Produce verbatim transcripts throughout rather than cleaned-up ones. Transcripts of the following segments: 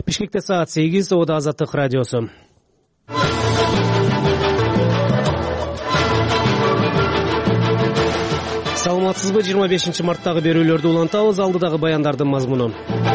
Бишкекте саат сегиз, Ода Азаттык радиосу. Саламатсызбы? жыйырма бешинчи марттагы берүүлөрдү улантабыз. Алдыдагы баяндардын мазмуну.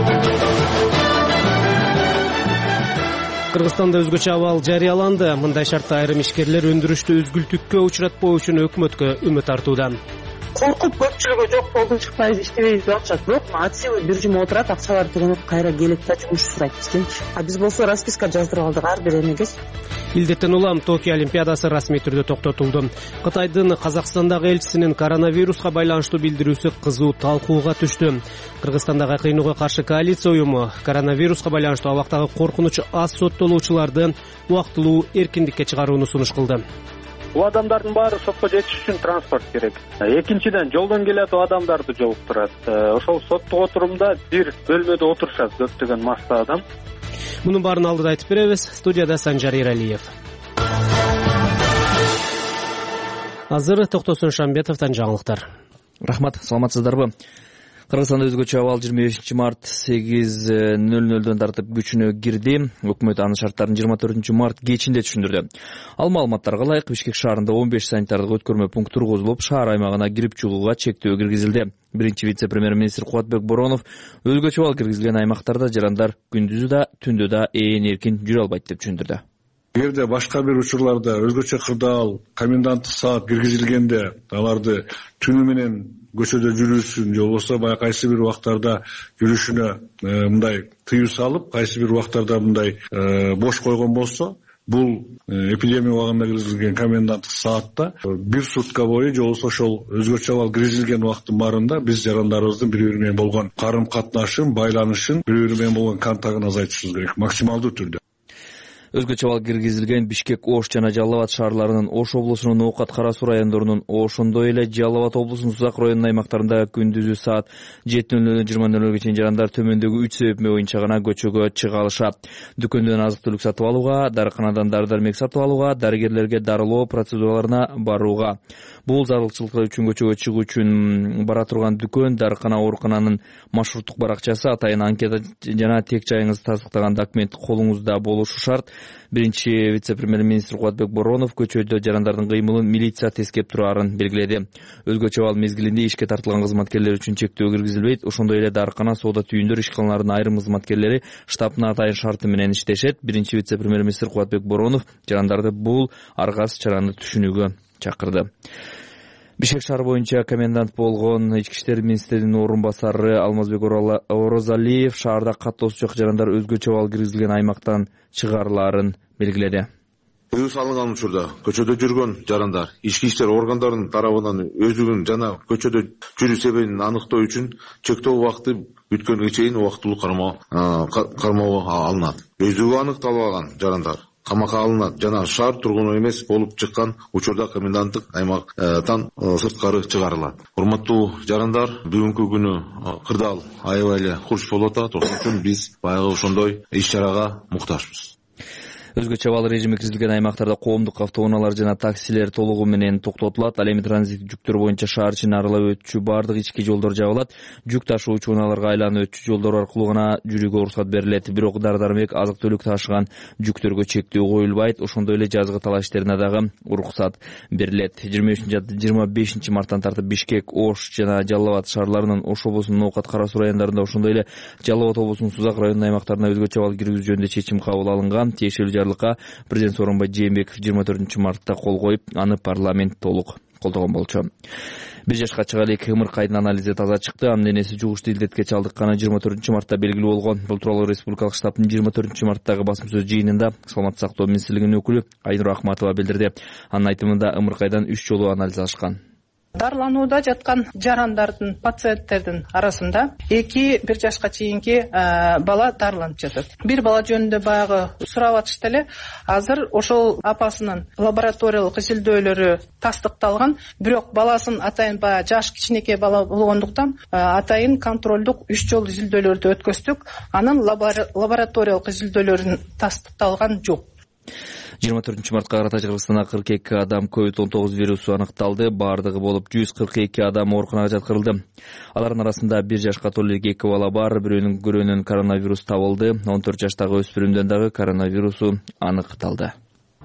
Кыргызстанда өзгөчө абал жарыяланды. Мындай шартта айрым ишкерлер өндүрүштү үзгүлтүккө учуратпоо үчүн өкмөткө үмүт артууда. Коркуп көпчүлүгү жок болду, чыкпайбыз, иштебейбиз деп атышат. Бирок атсыйлы бир жума отурат, акчалар төлөнүп кайра келет да жумуш сурайт бизденчи. А биз болсо расписка жаздырып алдык ар бир эмегес. Илдеттен улам Токио Олимпиадасы расмий түрдө токтотулду. Кытайдын Казакстандагы элчисинин коронавируска байланыштуу билдирүүсү кызуу талкууга түштү. Кыргызстандагы кыйнууга каршы коалиция уюму коронавируска байланыштуу абактагы коркунуч аз соттолуучуларды убактылуу эркиндикке чыгарууну сунуш кылды. Бул адамдардын баары сотко жетиш үчүн транспорт керек. Экинчиден, жолдон келет адамдарды жолуктурат. Ошол соттук отурумда бир бөлмөдө отурушат көптөгөн масса адам. Мунун баарын алдыда айтып беребиз. Студияда Санжар Иралиев. Азыр Токтосун Шамбетовдон жаңылыктар. Рахмат, саламатсыздарбы? Кыргызстанда өзгөчө абал жыйырма бешинчи март сегиз нөл нөлдөн тартып күчүнө кирди. Өкмөт анын шарттарын жыйырма төртүнчү март кечинде түшүндүрдү. Ал маалыматтарга ылайык Бишкек шаарында он беш санитардык өткөрмө пункт тургузулуп, шаар аймагына кирип чыгууга чектөө киргизилди. Биринчи вице-премьер-министр Кубатбек Боронов өзгөчө абал киргизилген аймактарда жарандар күндүзү да, түндү да ээн эркин жүрө албайт деп түшүндүрдү. Эгерде башка бир учурларда өзгөчө кырдаал, коменданттык саат киргизилгенде, аларды түнү менен көчөдө жүрүүсүн же болбосо баягы кайсы бир убактарда жүрүшүнө мындай тыюу салып, кайсы бир убактарда мындай бош койгон болсо, бул эпидемия убагында киргизилген коменданттык саатта бир сутка бою же болбосо ошол өзгөчө абал киргизилген убакыттын баарында биз жарандарыбыздын бири бири менен болгон карым катнашын, байланышын, бири бири менен болгон контактын азайтышыбыз керек максималдуу түрдө. Өзгөчө абал киргизилген Бишкек, Ош жана Жалал Абад шаарларынын, Ош облусунун Оокат, Кара Суу райондорунун, ошондой эле Жалал Абад облусунун Сузак районунун аймактарында күндүзү саат жети нөл нөлдөн жыйырма нөл нөлгө чейин жарандар төмөндөгү үч себеп боюнча гана көчөгө чыга алышат. Дүкөндөн азык-түлүк сатып алууга, дарыканадан дары-дармек сатып алууга, дарыгерлерге дарылоо процедураларына барууга. Бул зарылчылыктар үчүн көчөгө чыгуу үчүн бара турган дүкөн, дарыкана, оорукананын маршруттук баракчасы, атайын анкета жана тек жайыңызды тастыктаган документ колуңузда болушу шарт. Биринчи вице-премьер-министр Кубатбек Боронов көчөдө жарандардын кыймылын милиция тескеп турарын белгиледи. Өзгөчө абал мезгилинде ишке тартылган кызматкерлер үчүн чектөө киргизилбейт. Ошондой эле дарыкана, соода түйүндөр ишканаларынын айрым кызматкерлери штабына атайын шарты менен иштешет. Биринчи вице-премьер-министр Кубатбек Боронов жарандарды бул аргасыз чараны түшүнүүгө чакырды. Бишкек шаар боюнча комендант болгон Ички иштер министринин орун басары Алмазбек Орозалиев шаарда каттоосу жок жарандар өзгөчө абал киргизилген аймактан чыгарыларын белгиледи. Тыюу салынган учурда көчөдө жүргөн жарандар ички иштер органдарынын тарабынан өздүгүн жана көчөдө жүрүү себебин аныктоо үчүн чектөө убакыты бүткөнгө чейин убактылуу кармоого алынат. Өздүгү аныкталбаган жарандар камакка алынат жана шаар тургуну эмес болуп чыккан учурда коменданттык аймактан сырткары чыгарылат. Урматтуу жарандар, бүгүнкү күнү кырдаал аябай эле курч болуп атат. Ошон үчүн биз баягы ошондой иш-чарага муктажбыз. Өзгөчө абал режими киргизилген аймактарда коомдук автоунаалар жана таксилер толугу менен токтотулат. Ал эми транзит жүктөр боюнча шаар ичин аралап өтчү бардык ички жолдор жабылат. Жүк ташуучу унааларга айланып өтчү жолдор аркылуу гана жүрүүгө уруксат берилет. Бирок дары-дармек, азык-түлүк ташыган жүктөргө чектөө коюлбайт. Ошондой эле жазгы талаа иштерине дагы уруксат берилет. жыйырма бешинчи марттан тартып Бишкек, Ош жана Жалал Абад шаарларынын, Ош облусунун Оокат, Кара Суу райондарында, ошондой эле Жалал Абад облусунун Сузак районунун аймактарына өзгөчө абал киргизүү жөнүндө чечим кабыл алынган. Тиешелүү президент Сооронбай Жээнбеков жыйырма төртүнчү мартта кол коюп, аны парламент толук колдогон болчу. Бир жашка чыгалык ымыркайдын анализи таза чыкты. Анын энеси жугуштуу илдетке чалдыкканы жыйырма төртүнчү мартта белгилүү болгон. Бул тууралуу республикалык штабтын жыйырма төртүнчү марттагы басым сөз жыйынында саламаттык сактоо министрлигинин өкүлү Айнур Акматова билдирди. Анын айтымында ымыркайдан үч жолу анализ алышкан. Дарыланууда жаткан жарандардын, пациенттердин арасында эки бир жашка чейинки бала дарыланып жатат. Бир бала жөнүндө баягы сурап атышты эле. Азыр ошол апасынын лабораториялык изилдөөлөрү тастыкталган, бирок баласын атайын баягы жаш кичинекей бала болгондуктан атайын контролдук үч жол изилдөөлөрдү өткөздүк. Анын лабораториялык изилдөөлөрүн тастыкталган жок. жыйырма төртүнчү мартка карата Кыргызстанда кырк эки адам ковид он тогуз вирусу аныкталды. Бардыгы болуп жүз кырк эки адам ооруканага жаткырылды. Алардын арасында бир жашка толо элек эки бала бар. Бирөөнүн көрөөнөн коронавирус табылды. он төрт жаштагы өспүрүмдөн дагы коронавирусу аныкталды.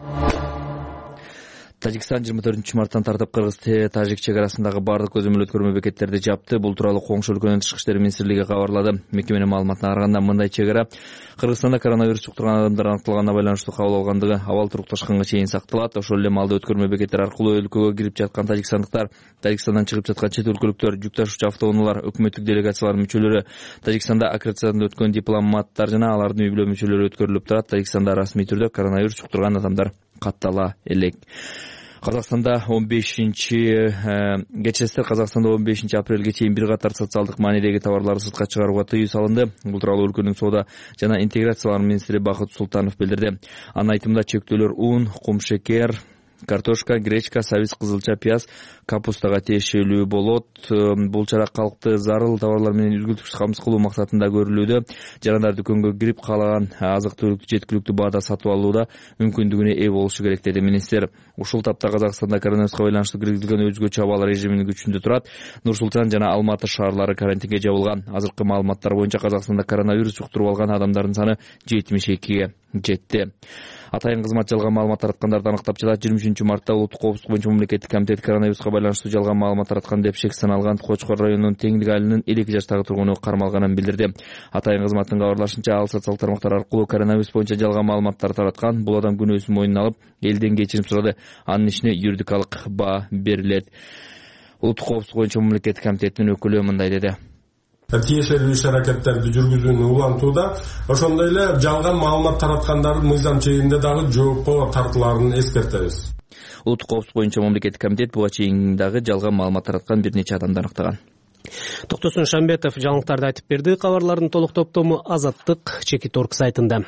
Тажикстан жыйырма төртүнчү марттан тартып Кыргыз-Тажик чек арасындагы бардык көзөмөл өткөрмө бекеттерди жапты. Бул тууралуу коңшу өлкөнүн Тышкы иштер министрлиги кабарлады. Мекеменин маалыматына караганда, мындай чек ара Кыргызстанда коронавирус жуктурган адамдар аныкталганына байланыштуу кабыл алгандыгы абал турукташканга чейин сакталат. Ошол эле маалда өткөрмө бекеттер аркылуу өлкөгө кирип жаткан тажикстандыктар, Тажикстандан чыгып жаткан чет өлкөлүктөр, жүк ташуучу автоунаалар, өкмөттүк делегациялардын мүчөлөрү, Тажикстанда аккредитациядан өткөн дипломаттар жана алардын үй бүлө мүчөлөрү өткөрүлүп турат. Тажикстанда расмий түрдө коронавирус жуктурган адамдар каттала элек. Казакстанда он бешинчи кечестер Казакстанда он бешинчи апрелге чейин бир катар социалдык маанидеги товарларды сыртка чыгарууга тыюу салынды. Бул тууралуу өлкөнүн соода жана интеграциялар министри Бакыт Султанов билдирди. Анын айтымында чектөөлөр ун, кумшекер, картошка, гречка, сабиз, кызылча, пияз, капустага тиешелүү болот. Бул чара калкты зарыл товарлар менен үзгүлтүксүз камсыз кылуу максатында көрүлүүдө. Жарандар дүкөнгө кирип каалаган азык-түлүктү жеткиликтүү баада сатып алууда мүмкүндүгүнө ээ болушу керек, деди министр. Ушул тапта Казакстанда коронавируска байланыштуу киргизилген өзгөчө абал режиминин күчүндө турат. Нур-Султан жана Алматы шаарлары карантинге жабылган. Азыркы маалыматтар боюнча Казакстанда коронавирус жуктуруп алган адамдардын саны жетимиш экиге жетти. Атайын кызмат жалган маалымат тараткандарды аныктап жатат. жыйырма үчүнчү мартта Улуттук коопсуздук боюнча мамлекеттик комитет коронавируска байланыштуу жалган маалымат тараткан деп шек саналган Кочкор районунун Теңдик айылынын элүү эки жаштагы тургуну кармалганын билдирди. Атайын кызматтын кабарлашынча, ал социалдык тармактар аркылуу коронавирус боюнча жалган маалыматтар тараткан. Бул адам күнөөсүн мойнуна алып, элден кечирим сурады. Анын ишине юридикалык баа берилет. Улуттук коопсуздук боюнча мамлекеттик комитеттин өкүлү мындай деди. Тиешелүү иш аракеттерди жүргүзүүнү улантууда, ошондой эле жалган маалымат тараткандардын мыйзам чегинде дагы жоопко тартылаарын эскертебиз. Улуттук коопсуздук боюнча мамлекеттик комитет буга чейин дагы жалган маалымат тараткан бир нече адамды аныктаган. Токтосун Шамбетов жаңылыктарды айтып берди. Кабарлардын толук топтому Азаттык Чекиторг сайтында.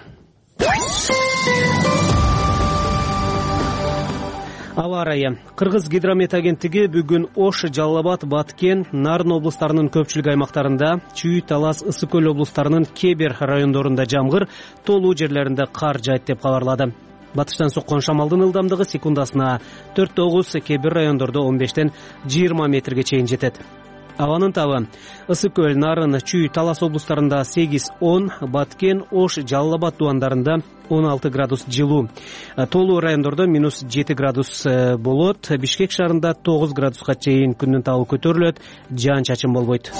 Аба ырайы. Кыргыз гидромет агенттиги бүгүн Ош, Жалал Абад, Баткен, Нарын облустарынын көпчүлүк аймактарында, Чүй, Талас, Ысык көл облустарынын кээ бир райондорунда жамгыр, толуу жерлеринде кар жайт деп кабарлады. Батыштан соккон шамалдын ылдамдыгы секундасына төрт тогуз, кээ бир райондордо он бештен жыйырма метрге чейин жетет. Абанын табы Ысык көл, Нарын, Чүй, Талас облустарында сегиз он, Баткен, Ош, Жалал Абад дубандарында он алты градус жылуу. Толуу райондордо минус жети градус болот. Бишкек шаарында тогуз градуска чейин күндүн табы көтөрүлөт, жаан-чачын болбойт.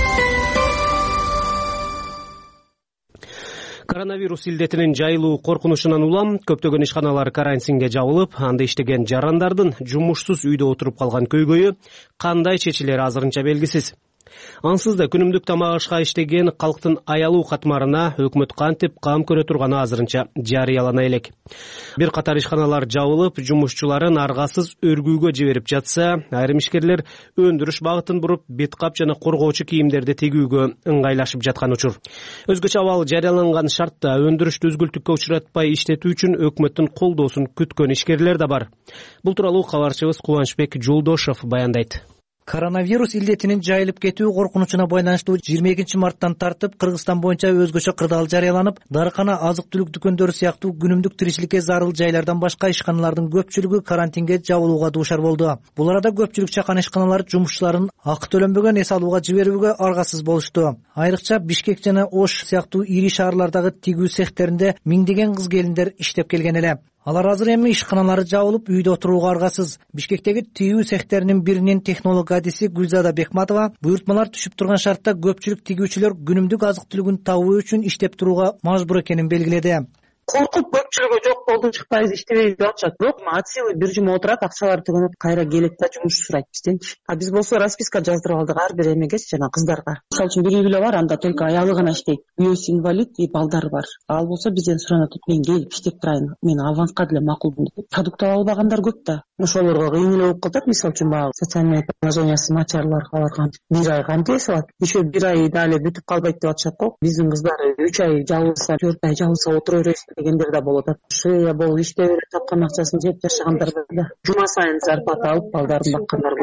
Коронавирус илдетинин жайылуу коркунучунан улам көптөгөн ишканалар карантинге жабылып, анда иштеген жарандардын жумушсуз үйдө отуруп калган көйгөйү кандай чечилери азырынча белгисиз. Ансыз да күнүмдүк тамак ашка иштеген калктын аялуу катмарына өкмөт кантип кам көрө турганы азырынча жарыялана элек. Бир катар ишканалар жабылып, жумушчуларын аргасыз өргүүгө жиберип жатса, айрым ишкерлер өндүрүш багытын буруп, бет кап жана коргоочу кийимдерди тигүүгө ыңгайлашып жаткан учур. Өзгөчө абал жарыяланган шартта өндүрүштү үзгүлтүккө учуратпай иштетүү үчүн өкмөттүн колдоосун күткөн ишкерлер да бар. Бул тууралуу кабарчыбыз Кубанычбек Жолдошов баяндайт. Коронавирус илдетинин жайылып кетүү коркунучуна байланыштуу жыйырма экинчи марттан тартып Кыргызстан боюнча өзгөчө кырдаал жарыяланып, дарыкана, азык-түлүк дүкөндөрү сыяктуу күнүмдүк тиричиликке зарыл жайлардан башка ишканалардын көпчүлүгү карантинге жабылууга дуушар болду. Бул арада көпчүлүк чакан ишканалар жумушчуларын акы төлөнбөгөн эс алууга жиберүүгө аргасыз болушту. Айрыкча Бишкек жана Ош сыяктуу ири шаарлардагы тигүү цехтеринде миңдеген кыз келиндер иштеп келген эле. Алар азыр эми ишканалары жабылып, үйдө отурууга аргасыз. Бишкектеги тигүү цехтеринин биринин технолог адиси Гүлзада Бекматова буйртмалар түшүп турган шартта көпчүлүк тигүүчүлөр күнүмдүк азык-түлүгүн табуу үчүн иштеп турууга мажбур экенин белгиледи. Коркуп көпчүлүгү жок болду, чыкпайбыз, иштебейбиз деп атышат. Бирок от силы бир жума отурат, акчалары түгөнүп кайра келет да жумуш сурайт бизденчи. А биз болсо расписка жаздырып алдык ар бир эмегечи жана кыздарга. Мисалы үчүн бир үй бүлө бар, анда только аялы гана иштейт. Күйөөсү инвалид, и балдары бар. Ал болсо бизден суранат, мен келип иштеп турайын, мен аванска деле макулмун деп. Продукт ала албагандар көп да. Ошолорго кыйын эле болуп калат. Мисалы үчүн баягы социальный положениясы начарлар аларга бир ай кантип эсалат. Еще бир ай дале бүтүп калбайт деп атышат го. Биздин кыздар үч ай жабылса, төрт ай жабылса отура бересиз дегендер да болот. Шыя болуп иштеп тапкан акчасын жеп жашагандар да жума сайын зарплата алып балдарын баккандар көп.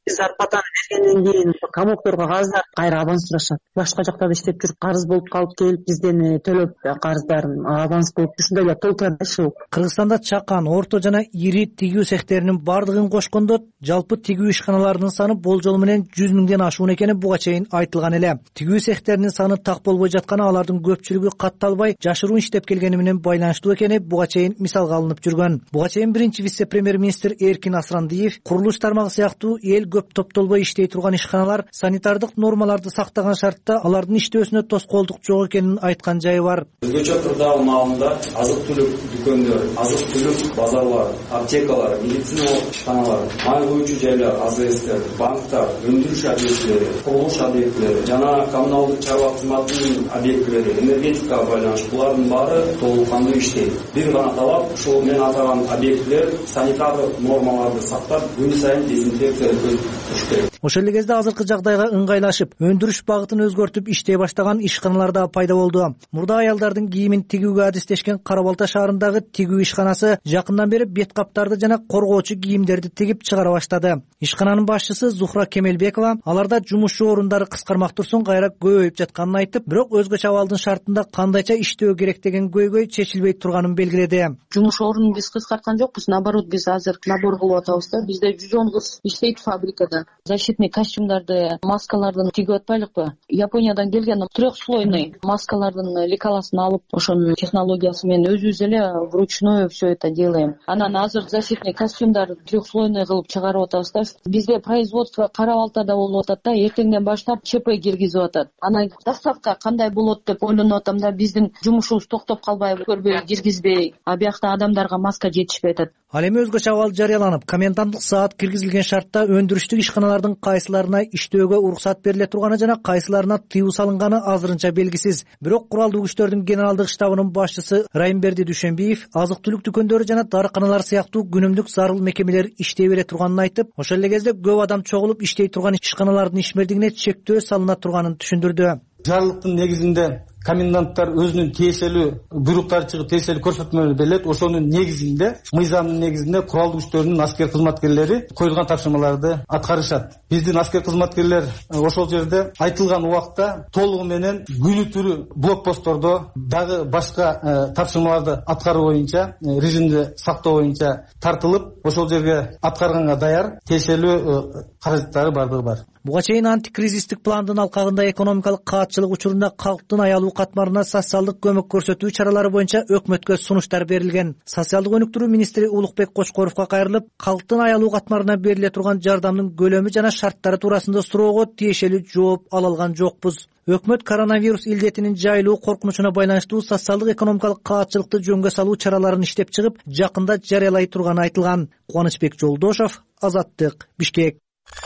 зарплатаны бергенден кийин комокторго карыздар кайра аванс сурашат. Башка жакта да иштеп жүрүп карыз болуп калып келип бизден төлөп карыздарын аванс кылып ушундай эле толтура иши. Кыргызстанда чакан, орто жана ири тигүү цехтеринин бардыгын кошкондо жалпы тигүү ишканаларынын саны болжол менен жүз миңден ашуун экени буга чейин айтылган эле. Тигүү цехтеринин саны так болбой жатканы алардын көпчүлүгү катталбай жашыруун иштеп келгени менен байланыштуу экени буга чейин мисалга алынып жүргөн. Буга чейин биринчи вице-премьер-министр Эркин Асрандиев курулуш тармагы сыяктуу эл көп топтолбой иштей турган ишканалар санитардык нормаларды сактаган шартта алардын иштөөсүнө тоскоолдук жок экенин айткан жайы бар. Өзгөчө кырдаал маалында азык-түлүк дүкөндөр, азык-түлүк базарлар, аптекалар, медициналык ишканалар, май куючу жайлар, АЗСтер, банктар, өндүрүш объектилери, курулуш объектилери жана коммуналдык чарба кызматынын объектилери, энергетикага байланыштуу булардын баары толук кандуу иштейт. Бир гана талап ушул мен атаган объектилер санитардык нормаларды сактап, күн сайын дезинфекция өткөрүш керек. Ошол эле кезде азыркы жагдайга ыңгайлашып, өндүрүш багытын өзгөртүп иштей баштаган ишканалар да пайда болду. Мурда аялдардын кийимин тигүүгө адистешкен Кара Балта шаарындагы тигүү ишканасы жакындан бери бет каптарды жана коргоочу кийимдерди тигип чыгара баштады. Ишкананын башчысы Зухра Кемелбекова аларда жумушчу орундары кыскармак турсун кайра көбөйүп жатканын айтып, бирок өзгөчө абалдын шартында кандайча иштөө керек деген көйгөй чечилбей турганын белгиледи. Жумуш орунун биз кыскарткан жокпуз, наоборот биз азыр набор кылып атабыз да. Бизде жүз он кыз иштейт фабрикада. Защитный костюмдарды, маскаларды тигип атпайлыкпы? Япониядан келген трехслойный маскалардын лекаласын алып, ошонун технологиясы менен өзүбүз эле вручную все это делаем. Анан азыр защитный костюмдарды трехслойный кылып чыгарып атабыз да. Бизде производство Кара Балтада болуп атат да, эртеңден баштап ЧП киргизип атат. Анан доставка кандай болот деп ойлонуп атам да, биздин жумушубуз токтоп калбай, көрбөй, киргизбей, а биякта адамдарга маска жетишпей атат. Ал эми өзгөчө абал жарыяланып, коменданттык саат киргизилген шартта өндүрүштүк ишканалардын кайсыларына иштөөгө уруксат бериле турганы жана кайсыларына тыюу салынганы азырынча белгисиз. Бирок куралдуу күчтөрдүн генералдык штабынын башчысы Райымберди Дүйшөнбиев азык-түлүк дүкөндөрү жана дарыканалар сыяктуу күнүмдүк зарыл мекемелер иштей бере турганын айтып, ошол эле кезде көп адам чогулуп иштей турган ишканалардын ишмердигине чектөө салына турганын түшүндүрдү. Жарлыктын негизинде коменданттар өзүнүн тиешелүү буйруктары чыгып тиешелүү көрсөтмөлөр берилет. Ошонун негизинде, мыйзамдын негизинде куралдуу күчтөрдүн аскер кызматкерлери коюлган тапшырмаларды аткарышат. Биздин аскер кызматкерлер ошол жерде айтылган убакта толугу менен күнү түрү блокпосттордо дагы башка тапшырмаларды аткаруу боюнча, режимди сактоо боюнча тартылып, ошол жерге аткарганга даяр тиешелүү каражаттары бардыгы бар. Буга чейин антикризистик пландын алкагында экономикалык каатчылык учурунда калктын аялуу катмарына социалдык көмөк көрсөтүү чаралары боюнча өкмөткө сунуштар берилген. Социалдык өнүктүрүү министри Улукбек Кочкоровго кайрылып, калктын аялуу катмарына бериле турган жардамдын көлөмү жана шарттары туурасында суроого тиешелүү жооп ала алган жокпуз. Өкмөт коронавирус илдетинин жайылуу коркунучуна байланыштуу социалдык экономикалык каатчылыкты жөнгө салуу чараларын иштеп чыгып, жакында жарыялай турганы айтылган. Кубанычбек Жолдошов, Азаттык, Бишкек.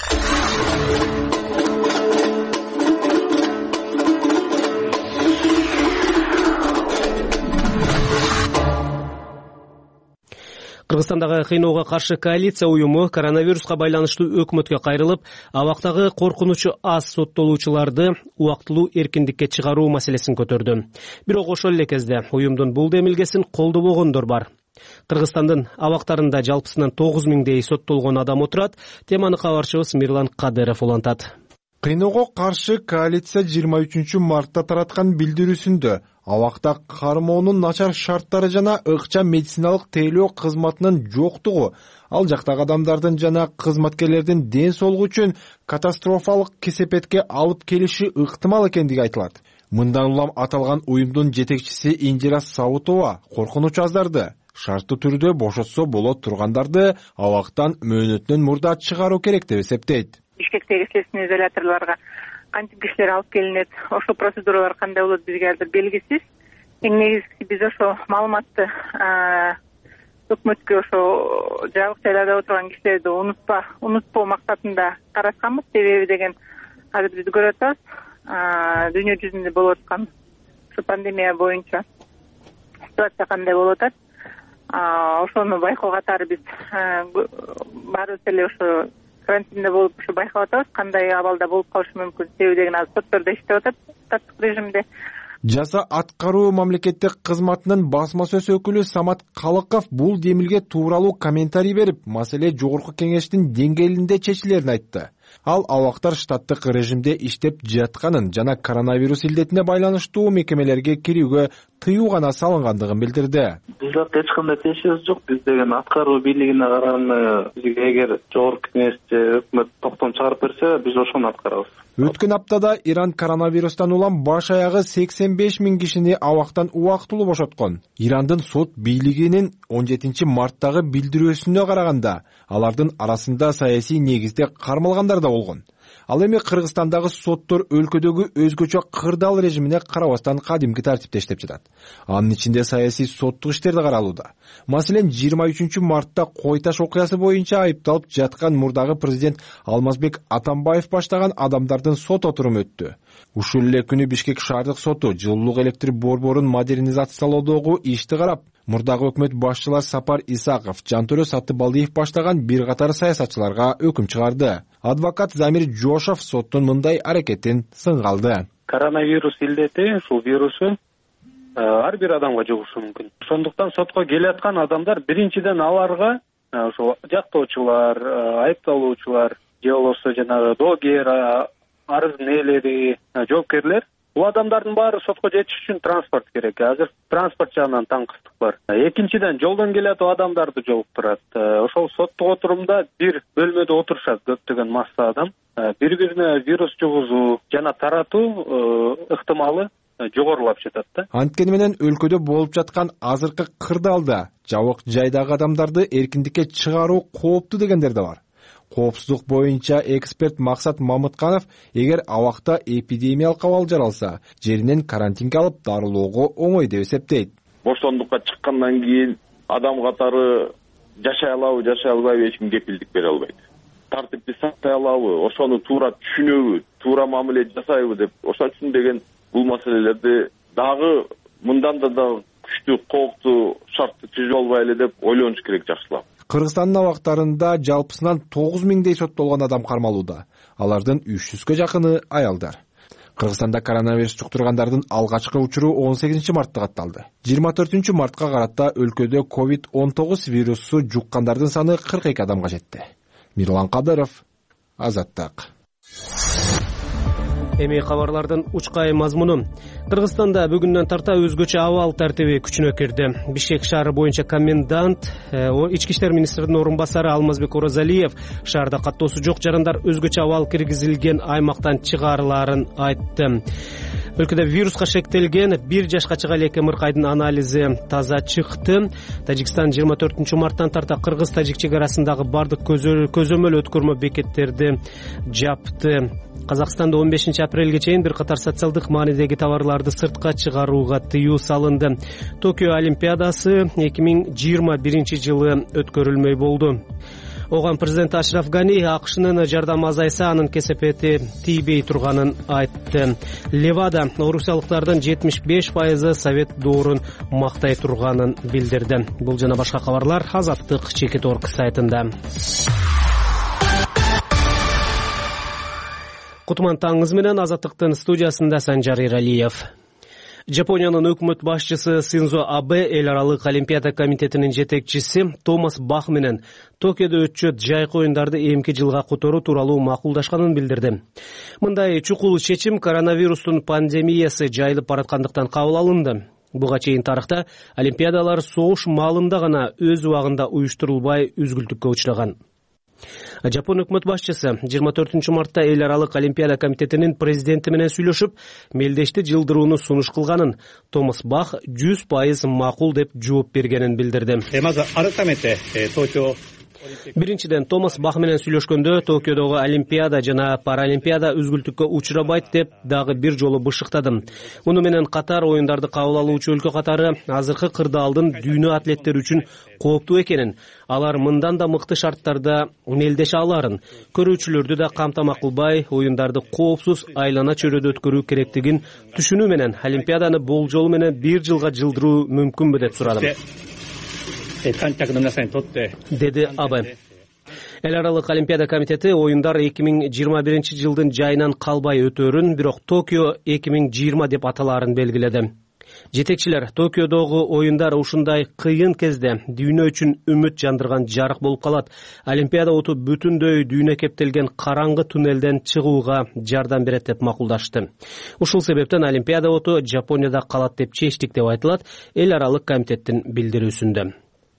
Кыргызстандагы кыйноого каршы коалиция уюму коронавируска байланыштуу өкмөткө кайрылып, абактагы коркунучу аз соттолуучуларды убактылуу эркиндикке чыгаруу маселесин көтөрдү. Бирок ошол эле кезде уюмдун бул демилгесин колдобогондор бар. Кыргызстандын абактарында жалпысынан тогуз миңдей соттолгон адам отурат. Теманы кабарчыбыз Мирлан Кадыров улантат. Кыйноого каршы коалиция жыйырма үчүнчү мартта тараткан билдирүүсүндө абакта кармоонун начар шарттары жана ыкчам медициналык тейлөө кызматынын жоктугу ал жактагы адамдардын жана кызматкерлердин ден соолугу үчүн катастрофалык кесепетке алып келиши ыктымал экендиги айтылат. Мындан улам аталган уюмдун жетекчиси Инжира Сабутова коркунучу аздарды шарттуу түрдө бошотсо болот тургандарды абактан мөөнөтүнөн мурда чыгаруу керек деп эсептейт. Бишкектеги следственный изоляторлорго кантип кишилер алып келинет, ошол процедуралар кандай болот бизге азыр белгисиз. Эң негизгиси биз ошо маалыматты өкмөткө ошо жабык жайларда отурган кишилерди унутпа, унутпоо максатында таратканбыз. Себеби деген азыр биз көрүп атабыз, дүйнө жүзүндө болуп аткан ушу пандемия боюнча ситуация кандай болуп атат. Ошону байкоо катары биз баарыбыз эле ошо карантинде болуп ушу байкап атабыз, кандай абалда болуп калышы мүмкүн. Себеби деген азыр соттордо иштеп атат, штаттык режимде. Жаза аткаруу мамлекеттик кызматынын басма сөз өкүлү Самат Калыков бул демилге тууралуу комментарий берип, маселе жогорку кеңештин деңгээлинде чечилерин айтты. Ал абактар штаттык режимде иштеп жатканын жана коронавирус илдетине байланыштуу мекемелерге кирүүгө тыюу гана салынгандыгын билдирди. Бизде эч кандай тиешебиз жок. Биз деген аткаруу бийлигине караганда бизге эгер жогорку кеңеш же өкмөт токтом чыгарып берсе, биз ошону аткарабыз. Өткөн аптада Иран коронавирустан улам баш аягы сексен беш миң кишини абактан убактылуу бошоткон. Ирандын сот бийлигинин он жетинчи марттагы билдирүүсүнө караганда, алардын арасында саясий негизде кармалгандар да болгон. Ал эми Кыргызстандагы соттор өлкөдөгү өзгөчө кырдаал режимине карабастан кадимки тартипте иштеп жатат. Анын ичинде саясий соттук иштер да каралууда. Маселен, жыйырма үчүнчү мартта Кой Таш окуясы боюнча айыпталып жаткан мурдагы президент Алмазбек Атамбаев баштаган адамдардын сот отуруму өттү. Ушул эле күнү Бишкек шаардык соту жылуулук электр борборун модернизациялоодогу ишти карап, мурдагы өкмөт башчылар Сапар Исаков, Жантөрө Саттыбалдиев баштаган бир катар саясатчыларга өкүм чыгарды. Адвокат Замир Жошов соттун мындай аракетин сынгалды. Коронавирус илдети, ушул вирусу ар бир адамга жугушу мүмкүн. Ошондуктан сотко келаткан адамдар биринчиден аларга ошо жактоочулар, айыпталуучулар, же болбосо жанагы доогер, арыздын ээлери, жоопкерлер, бул адамдардын баары сотко жетиш үчүн транспорт керек. Азыр транспорт жагынан таңкыстык бар. Экинчиден жолдон келет адамдарды жолуктурат. Ошол соттук отурумда бир бөлмөдө отурушат көптөгөн масса адам. Бири-бирине вирус жугузуу жана таратуу ыктымалы жогорулап жатат да. Анткени менен өлкөдө болуп жаткан азыркы кырдаалда жабык жайдагы адамдарды эркиндикке чыгаруу кооптуу дегендер да бар. Коопсуздук боюнча эксперт Максат Мамытканов, эгер абакта эпидемиялык абал жаралса, жеринен карантинге алып дарылоого оңой деп эсептейт. Боштондукка чыккандан кийин адам катары жашай алабы, жашай албайбы эч ким кепилдик бере албайт. Тартипти сактай алабы, ошону туура түшүнөбү, туура мамиле жасайбы деп, ошон үчүн деген бул маселелерди дагы мындан да күчтүү, кооптуу шартты түзүп албайлы деп ойлонуш керек жакшылап. Кыргызстандын абактарында жалпысынан тогуз миңдей соттолгон адам кармалууда. Алардын үч жүзгө жакыны аялдар. Кыргызстанда коронавирус жуктургандардын алгачкы учуру он сегизинчи мартта катталды. жыйырма төртүнчү мартка карата өлкөдө ковид он тогуз вирусу жуккандардын саны кырк эки адамга жетти. Мирлан Кадыров, Азаттык. Эми кабарлардын учкай мазмуну. Кыргызстанда бүгүндөн тарта өзгөчө абал тартиби күчүнө кирди. Бишкек шаары боюнча комендант, ички иштер министринин орун басары Алмазбек Оразалиев шаарда каттоосу жок жарандар өзгөчө абал киргизилген аймактан чыгарылаарын айтты. Өлкөдө вируска шектелген бир жашка чыга элекке мыркайдын анализи таза чыкты. Тажикстан жыйырма төртүнчү марттан тарта Кыргыз-Тажик чек арасындагы бардык көзөмөл өткөрмө бекеттерди жапты. Казакстанда он бешинчи апрелге чейин бир катар социалдык маанидеги товарларды сыртка чыгарууга тыюу салынды. Токио Олимпиадасы эки миң жыйырма биринчи жылы өткөрүлмөй болду. Оган президент Ашраф Гани АКШнын жардамы азайса, анын кесепети тийбей турганын айтты. Левада орусиялыктардын жетимиш беш пайызы Совет доорун мактай турганын билдирди. Бул жана башка кабарлар Азаттык Чекит Орг сайтында. Кутман таңыңыз менен Азаттыктын студиясында Санжар Иралиев. Жапониянын өкмөт башчысы Синзо Абе эл аралык Олимпиада комитетинин жетекчиси Томас Бах менен Токиодо өтчү жайкы оюндарды эмки жылга которуу тууралуу макулдашканын билдирди. Мындай чукул чечим коронавирустун пандемиясы жайылып бараткандыктан кабыл алынды. Буга чейин тарыхта Олимпиадалар согуш маалында гана өз убагында уюштурулбай үзгүлтүккө учураган. Жапон өкмөт башчысы жыйырма төртүнчү мартта эл аралык Олимпиада комитетинин президенти менен сүйлөшүп, мелдешти жылдырууну сунуш кылганын, Томас Бах жүз пайыз макул деп жооп бергенин билдирди. Биринчиден, Томас Бах менен сүйлөшкөндө Токиодогу Олимпиада жана Паралимпиада үзгүлтүккө учурабайт деп дагы бир жолу бышыктадым. Муну менен катар оюндарды кабыл алуучу өлкө катары азыркы кырдаалдын дүйнө атлеттери үчүн кооптуу экенин, алар мындан да мыкты шарттарда мелдеше аларын, көрүүчүлөрдү да камтамак кылбай оюндарды коопсуз айлана чөйрөдө өткөрүү керектигин түшүнүү менен Олимпиаданы болжолу менен бир жылга жылдыруу мүмкүнбү деп сурадым, деди Абе. Эл аралык Олимпиада комитети оюндар эки миң жыйырма биринчи жылдын жайынан калбай өтөөрүн, бирок Токио эки миң жыйырма деп аталаарын белгиледи. Жетекчилер Токиодогу оюндар ушундай кыйын кезде дүйнө үчүн үмүт жандырган жарык болуп калат. Олимпиада оту бүтүндөй дүйнө кептелген караңгы туннелден чыгууга жардам берет деп макулдашты. Ушул себептен Олимпиада оту Жапонияда калат деп чечтик деп айтылат эл аралык комитеттин билдирүүсүндө.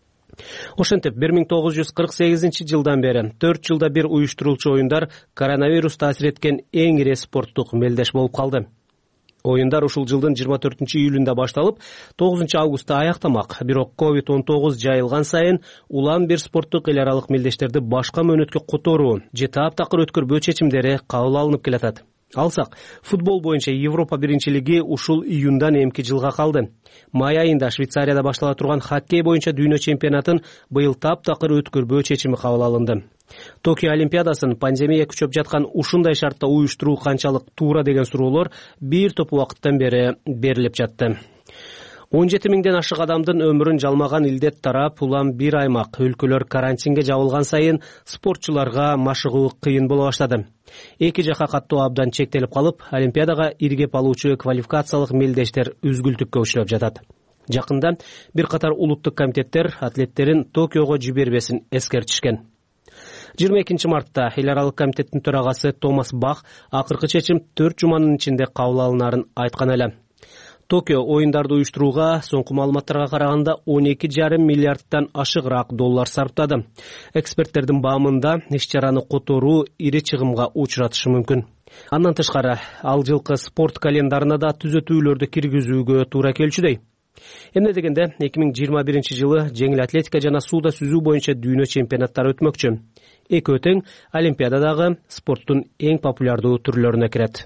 Ошентип бир миң тогуз жүз кырк сегизинчи жылдан бери төрт жылда бир уюштурулчу оюндар коронавирус таасир эткен эң ири спорттук мелдеш болуп калды. Оюндар ушул жылдын жыйырма төртүнчү июлунда башталып, тогузунчу августта аяктамак. Бирок ковид он тогуз жайылган сайын улам бир спорттук эл аралык мелдештерди башка мөөнөткө которуу же таптакыр өткөрбөө чечимдери кабыл алынып келатат. Алсак, футбол боюнча Европа биринчилиги ушул июндан эмки жылга калды. Май айында Швейцарияда баштала турган хоккей боюнча дүйнө чемпионатын быйыл таптакыр өткөрбөө чечими кабыл алынды. Токио Олимпиадасын пандемия күчөп жаткан ушундай шартта уюштуруу канчалык туура деген суроолор бир топ убакыттан бери берилип жатты. он жети миңден ашык адамдын өмүрүн жалмаган илдет тарап, улам бир аймак өлкөлөр карантинге жабылган сайын спортчуларга машыгуу кыйын боло баштады. Эки жака каттоо абдан чектелип калып, Олимпиадага иргеп алуучу квалификациялык мелдештер үзгүлтүккө учурап жатат. Жакында бир катар улуттук комитеттер атлеттерин Токиого жибербесин эскертишкен. жыйырма экинчи мартта эл аралык комитеттин төрагасы Томас Бах акыркы чечим төрт жуманын ичинде кабыл алынарын айткан эле. Токио оюндарды уюштурууга соңку маалыматтарга караганда он эки жарым миллиардтан ашыгыраак доллар сарптады. Эксперттердин баамында иш-чараны которуу ири чыгымга учуратышы мүмкүн. Андан тышкары, ал жылкы спорт календарына да түзөтүүлөрдү киргизүүгө туура келчүдөй. Эмне дегенде эки миң жыйырма биринчи жылы жеңил атлетика жана сууда сүзүү боюнча дүйнө чемпионаттары өтмөкчү. Экөө тең Олимпиададагы спорттун эң популярдуу түрлөрүнө кирет.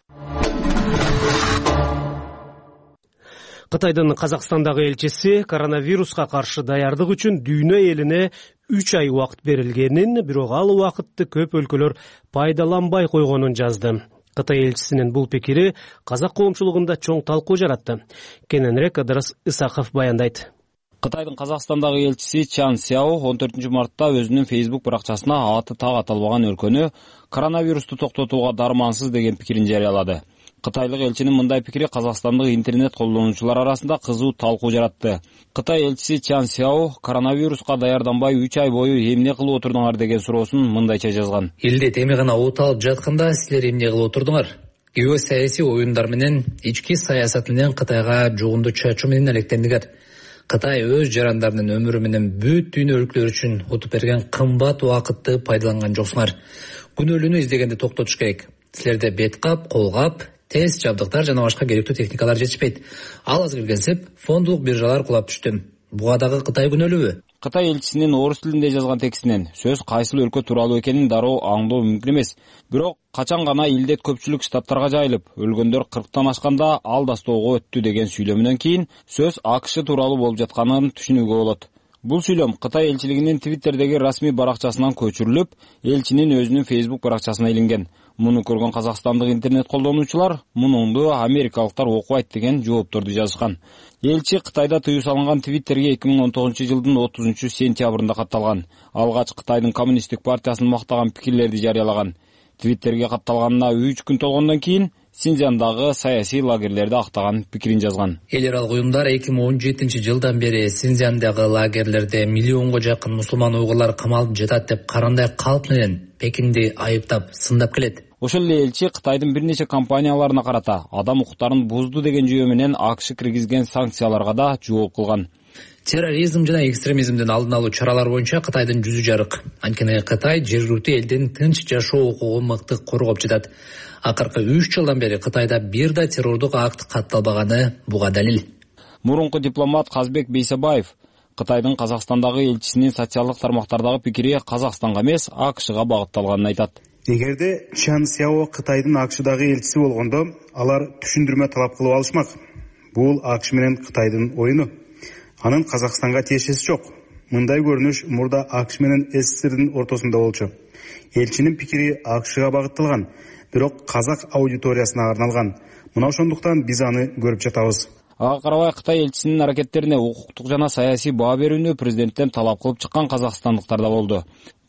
Кытайдын Казакстандагы элчиси коронавируска каршы даярдык үчүн дүйнө элине үч ай убакыт берилгенин, бирок ал убакытты көп өлкөлөр пайдаланбай койгонун жазды. Кытай элчисинин бул пикири казак коомчулугунда чоң талкуу жаратты. Кененирээк Ыдырыс Исаков баяндайт. Кытайдын Казакстандагы элчиси Чан Сяо он төртүнчү мартта өзүнүн Facebook баракчасына аты так аталбаган өлкөнү коронавирусту токтотууга дармансыз деген пикирин жарыялады. Кытайлык элчинин мындай пикири казакстандык интернет колдонуучулар арасында кызуу талкуу жаратты. Кытай элчиси Чан Сяо коронавируска даярданбай үч ай бою эмне кылып отурдуңар деген суроосун мындайча жазган. Элдет эми гана от алып жатканда силер эмне кылып отурдуңар? Гео саясий оюндар менен ички саясат менен Кытайга жугунду чачуу менен алектендигер. Кытай өз жарандарынын өмүрү менен бүт дүйнө өлкөлөр үчүн утуп берген кымбат убакытты пайдаланган жоксуңар. Күнөөлүүнү издегенди токтотуш керек. Силерде бет кап, кол кап, тест жабдыктар жана башка керектүү техникалар жетишпейт. Ал аз келгенсип фондулук биржалар кулап түштү. Буга дагы Кытай күнөөлүүбү? Кытай элчисинин орус тилинде жазган текстинен сөз кайсыл өлкө тууралуу экенин дароо аңдоо мүмкүн эмес. Бирок качан гана илдет көпчүлүк штаттарга жайылып, өлгөндөр кырктан ашканда ал дастоого өттү деген сүйлөмүнөн кийин сөз АКШ тууралуу болуп жатканын түшүнүүгө болот. Бул сүйлөм Кытай элчилигинин Твиттердеги расмий баракчасынан көчүрүлүп, элчинин өзүнүн Facebook баракчасына илинген. Муну көргөн казакстандык интернет колдонуучулар мунунду америкалыктар окубайт деген жоопторду жазышкан. Элчи Кытайда тыюу салынган Твиттерге эки миң он тогузунчу жылдын отузунчу сентябрында катталган. Алгач Кытайдын коммунисттик партиясын мактаган пикирлерди жарыялаган. Твиттерге катталганына үч күн толгондон кийин Синьцзяндагы саясий лагерлерди актаган пикирин жазган. Эл аралык уюмдар эки миң он жетинчи жылдан бери Синьцзяндагы лагерлерде миллионго жакын мусулман уйгурлар камалып жатат деп карандай калп менен Пекинди айыптап, сындап келет. Ошол эле элчи Кытайдын бир нече компанияларына карата адам укуктарын бузду деген жүйө менен АКШ киргизген санкцияларга да жооп кылган. Терроризм жана экстремизмдин алдын алуу чаралары боюнча Кытайдын жүзү жарык. Анткени Кытай жергиликтүү элдин тынч жашоо укугун мыкты коргоп жатат. Акыркы үч жылдан бери Кытайда бир да террордук акт катталбаганы буга далил. Мурунку дипломат Казбек Бейсебаев Кытайдын Казакстандагы элчисинин социалдык тармактардагы пикири Казакстанга эмес АКШга багытталганын айтат. Эгерде Чан Сяо Кытайдын АКШдагы элчиси болгондо, алар түшүндүрмө талап кылып алышмак. Бул АКШ менен Кытайдын оюну. Анын Казакстанга тиешеси жок. Мындай көрүнүш мурда АКШ менен СССРдин ортосунда болчу. Элчинин пикири АКШга багытталган, бирок казак аудиториясына арналган. Мына ошондуктан биз аны көрүп жатабыз. Ага карабай Кытай элчисинин аракеттерине укуктук жана саясий баа берүүнү президенттен талап кылып чыккан казакстандыктар да болду.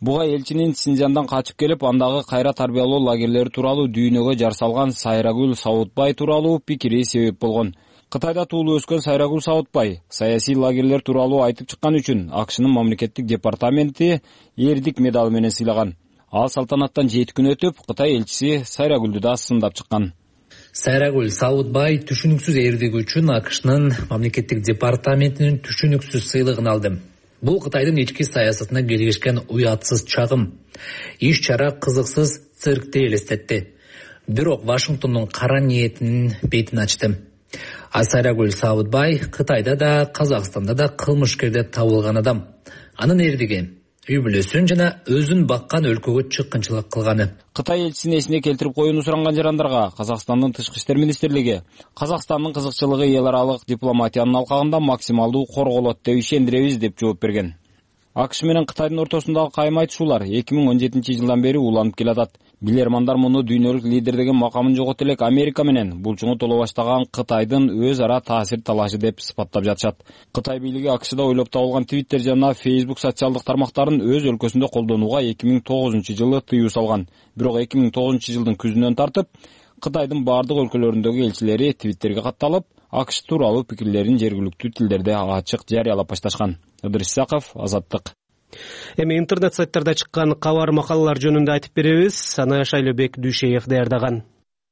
Буга элчинин Синжандан качып келип, андагы кайра тарбиялоо лагерлери тууралуу дүйнөгө жар салган Сайрагүл Саутбай тууралуу пикири себеп болгон. Кытайда туулуп өскөн Сайрагүл Саутбай саясий лагерлер тууралуу айтып чыккан үчүн АКШнын мамлекеттик департаменти Эрдик медалы менен сыйлаган. Ал салтанаттан жети күн өтүп, Кытай элчиси Сайрагүлдү да сындап чыккан. Сайрагүл Саутбай түшүнүксүз эрдиги үчүн АКШнын мамлекеттик департаментинин түшүнүксүз сыйлыгын алды. Бул Кытайдын ички саясатына келишкен уятсыз чагым. Иш-чара кызыксыз циркти элестетти. Бирок Вашингтондун кара ниетинин бетин ачты. А Сайрагүл Саутбай Кытайда да, Казакстанда да кылмышкер деп табылган адам. Анын эрдиги үй бүлөсүн жана өзүн баккан өлкөгө чыккынчылык кылганы. Кытай элчисин эсине келтирип коюуну суранган жарандарга Казакстандын тышкы иштер министрлиги Казакстандын кызыкчылыгы эл аралык дипломатиянын алкагында максималдуу корголот деп ишендиребиз деп жооп берген. АКШ менен Кытайдын ортосундагы кайым айтышуулар эки миң он жетинчи жылдан бери уланып келатат. Билермандар муну дүйнөлүк лидер деген макамын жогото элек Америка менен булчуңу толо баштаган Кытайдын өз ара таасир талашы деп сыпаттап жатышат. Кытай бийлиги АКШда ойлоп табылган Twitter жана Facebook социалдык тармактарын өз өлкөсүндө колдонууга эки миң тогузунчу жылы тыюу салган. Бирок эки миң тогузунчу жылдын күзүнөн тартып Кытайдын бардык өлкөлөрүндөгү элчилери Twitterге катталып, АКШ тууралуу пикирлерин жергиликтүү тилдерде ачык жарыялап башташкан. Ыдырыс Исаков, Азаттык. Эми интернет сайттарда чыккан кабар макалалар жөнүндө айтып беребиз. Саная Шайлообек Дүйшеев даярдаган.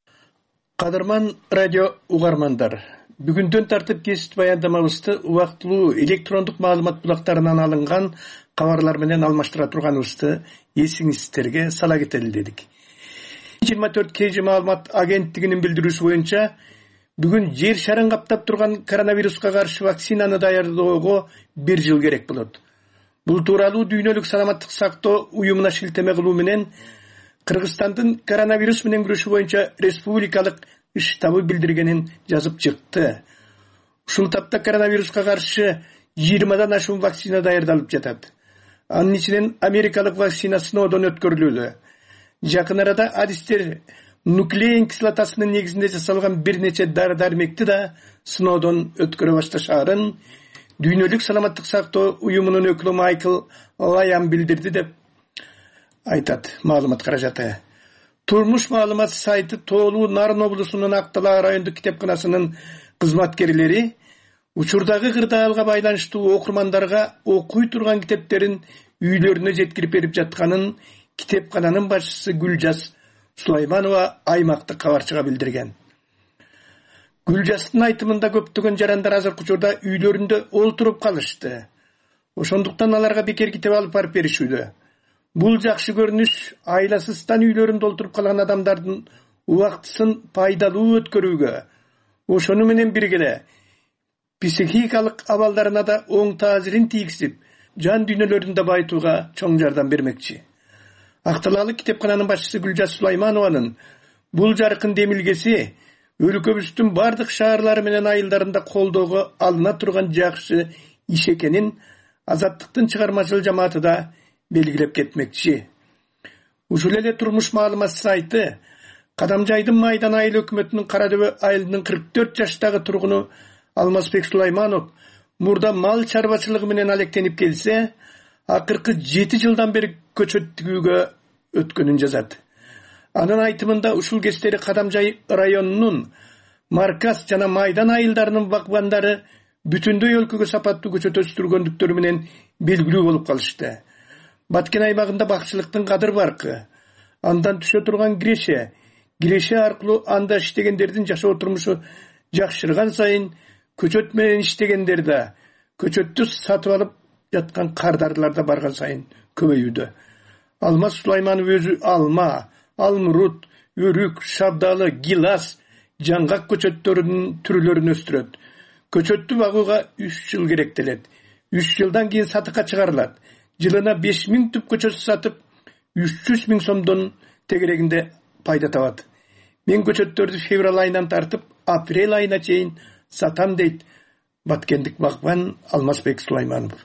Кадырман радио угармандар, бүгүндөн тартып кесип баяндамабызды убактылуу электрондук маалымат булактарынан алынган кабарлар менен алмаштыра турганыбызды эсиңиздерге сала кетели дедик. жыйырма төрт кей жи маалымат агенттигинин билдирүүсү боюнча, бүгүн жер шарын каптап турган коронавируска каршы вакцинаны даярдоого бир жыл керек болот. Бул тууралуу дүйнөлүк саламаттык сактоо уюмуна шилтеме кылуу менен Кыргызстандын коронавирус менен күрөшүү боюнча республикалык штабы билдиргенин жазып чыкты. Ушул тапта коронавируска каршы жыйырмадан ашуун вакцина даярдалып жатат. Анын ичинен америкалык вакцина сыноодон өткөрүлүүдө. Жакын арада адистер нуклеин кислотасынын негизинде жасалган бир нече дары-дармекти да сыноодон өткөрө башташаарын дүйнөлүк саламаттык сактоо уюмунун өкүлү Майкл Лаян билдирди деп айтат маалымат каражаты. Турмуш маалымат сайты тоолуу Нарын облусунун Актала райондук китепканасынын кызматкерлери учурдагы кырдаалга байланыштуу окурмандарга окуй турган китептерин үйлөрүнө жеткирип берип жатканын китепкананын башчысы Гүлжас Сулайманова аймактык кабарчыга билдирген. Гүлжастын айтымында көптөгөн жарандар азыркы учурда үйлөрүндө олтуруп калышты. Ошондуктан аларга бекер китеп алып барып беришүүдө. Бул жакшы көрүнүш айласыздан үйлөрүндө олтуруп калган адамдардын убактысын пайдалуу өткөрүүгө, ошону менен бирге психикалык абалдарына да оң таасирин тийгизип, жан дүйнөлөрүн да байытууга чоң жардам бермекчи. Акталалык китепкананын башчысы Гүлжас Сулайманованын бул жаркын демилгеси өлкөбүздүн бардык шаарлары менен айылдарында колдоого алына турган жакшы иш экенин Азаттыктын чыгармачыл жамааты да белгилеп кетмекчи. Ушул эле турмуш маалымат сайты Кадамжайдын Майдан айыл өкмөтүнүн Карадөбө айылынын кырк төрт жаштагы тургуну Алмазбек Сулайманов мурда мал чарбачылыгы менен алектенип келсе, акыркы жети жылдан бери көчөт тигүүгө өткөнүн жазат. Анын айтымында ушул кездери Кадамжай районунун Марказ жана Майдан айылдарынын бакбандары бүтүндөй өлкөгө сапаттуу көчөт өстүргөндүктөрү менен белгилүү болуп калышты. Баткен аймагында бакчылыктын кадыр баркы, андан түшө турган киреше, киреше аркылуу анда иштегендердин жашоо турмушу жакшырган сайын көчөт менен иштегендер да, көчөттү сатып алып жаткан кардарлар да барган сайын көбөйүүдө. Алмаз Сулайманов өзү алма, алмурут, өрүк, шабдалы, гилас, жаңгак көчөттөрүнүн түрлөрүн өстүрөт. Көчөттү багууга үч жыл керектелет. үч жылдан кийин сатыкка чыгарылат. Жылына беш миң түп көчөт сатып, үч жүз миң сомдон тегерегинде пайда табат. Мен көчөттөрдү февраль айынан тартып, апрель айына чейин сатам дейт баткендик багбан Алмазбек Сулайманов.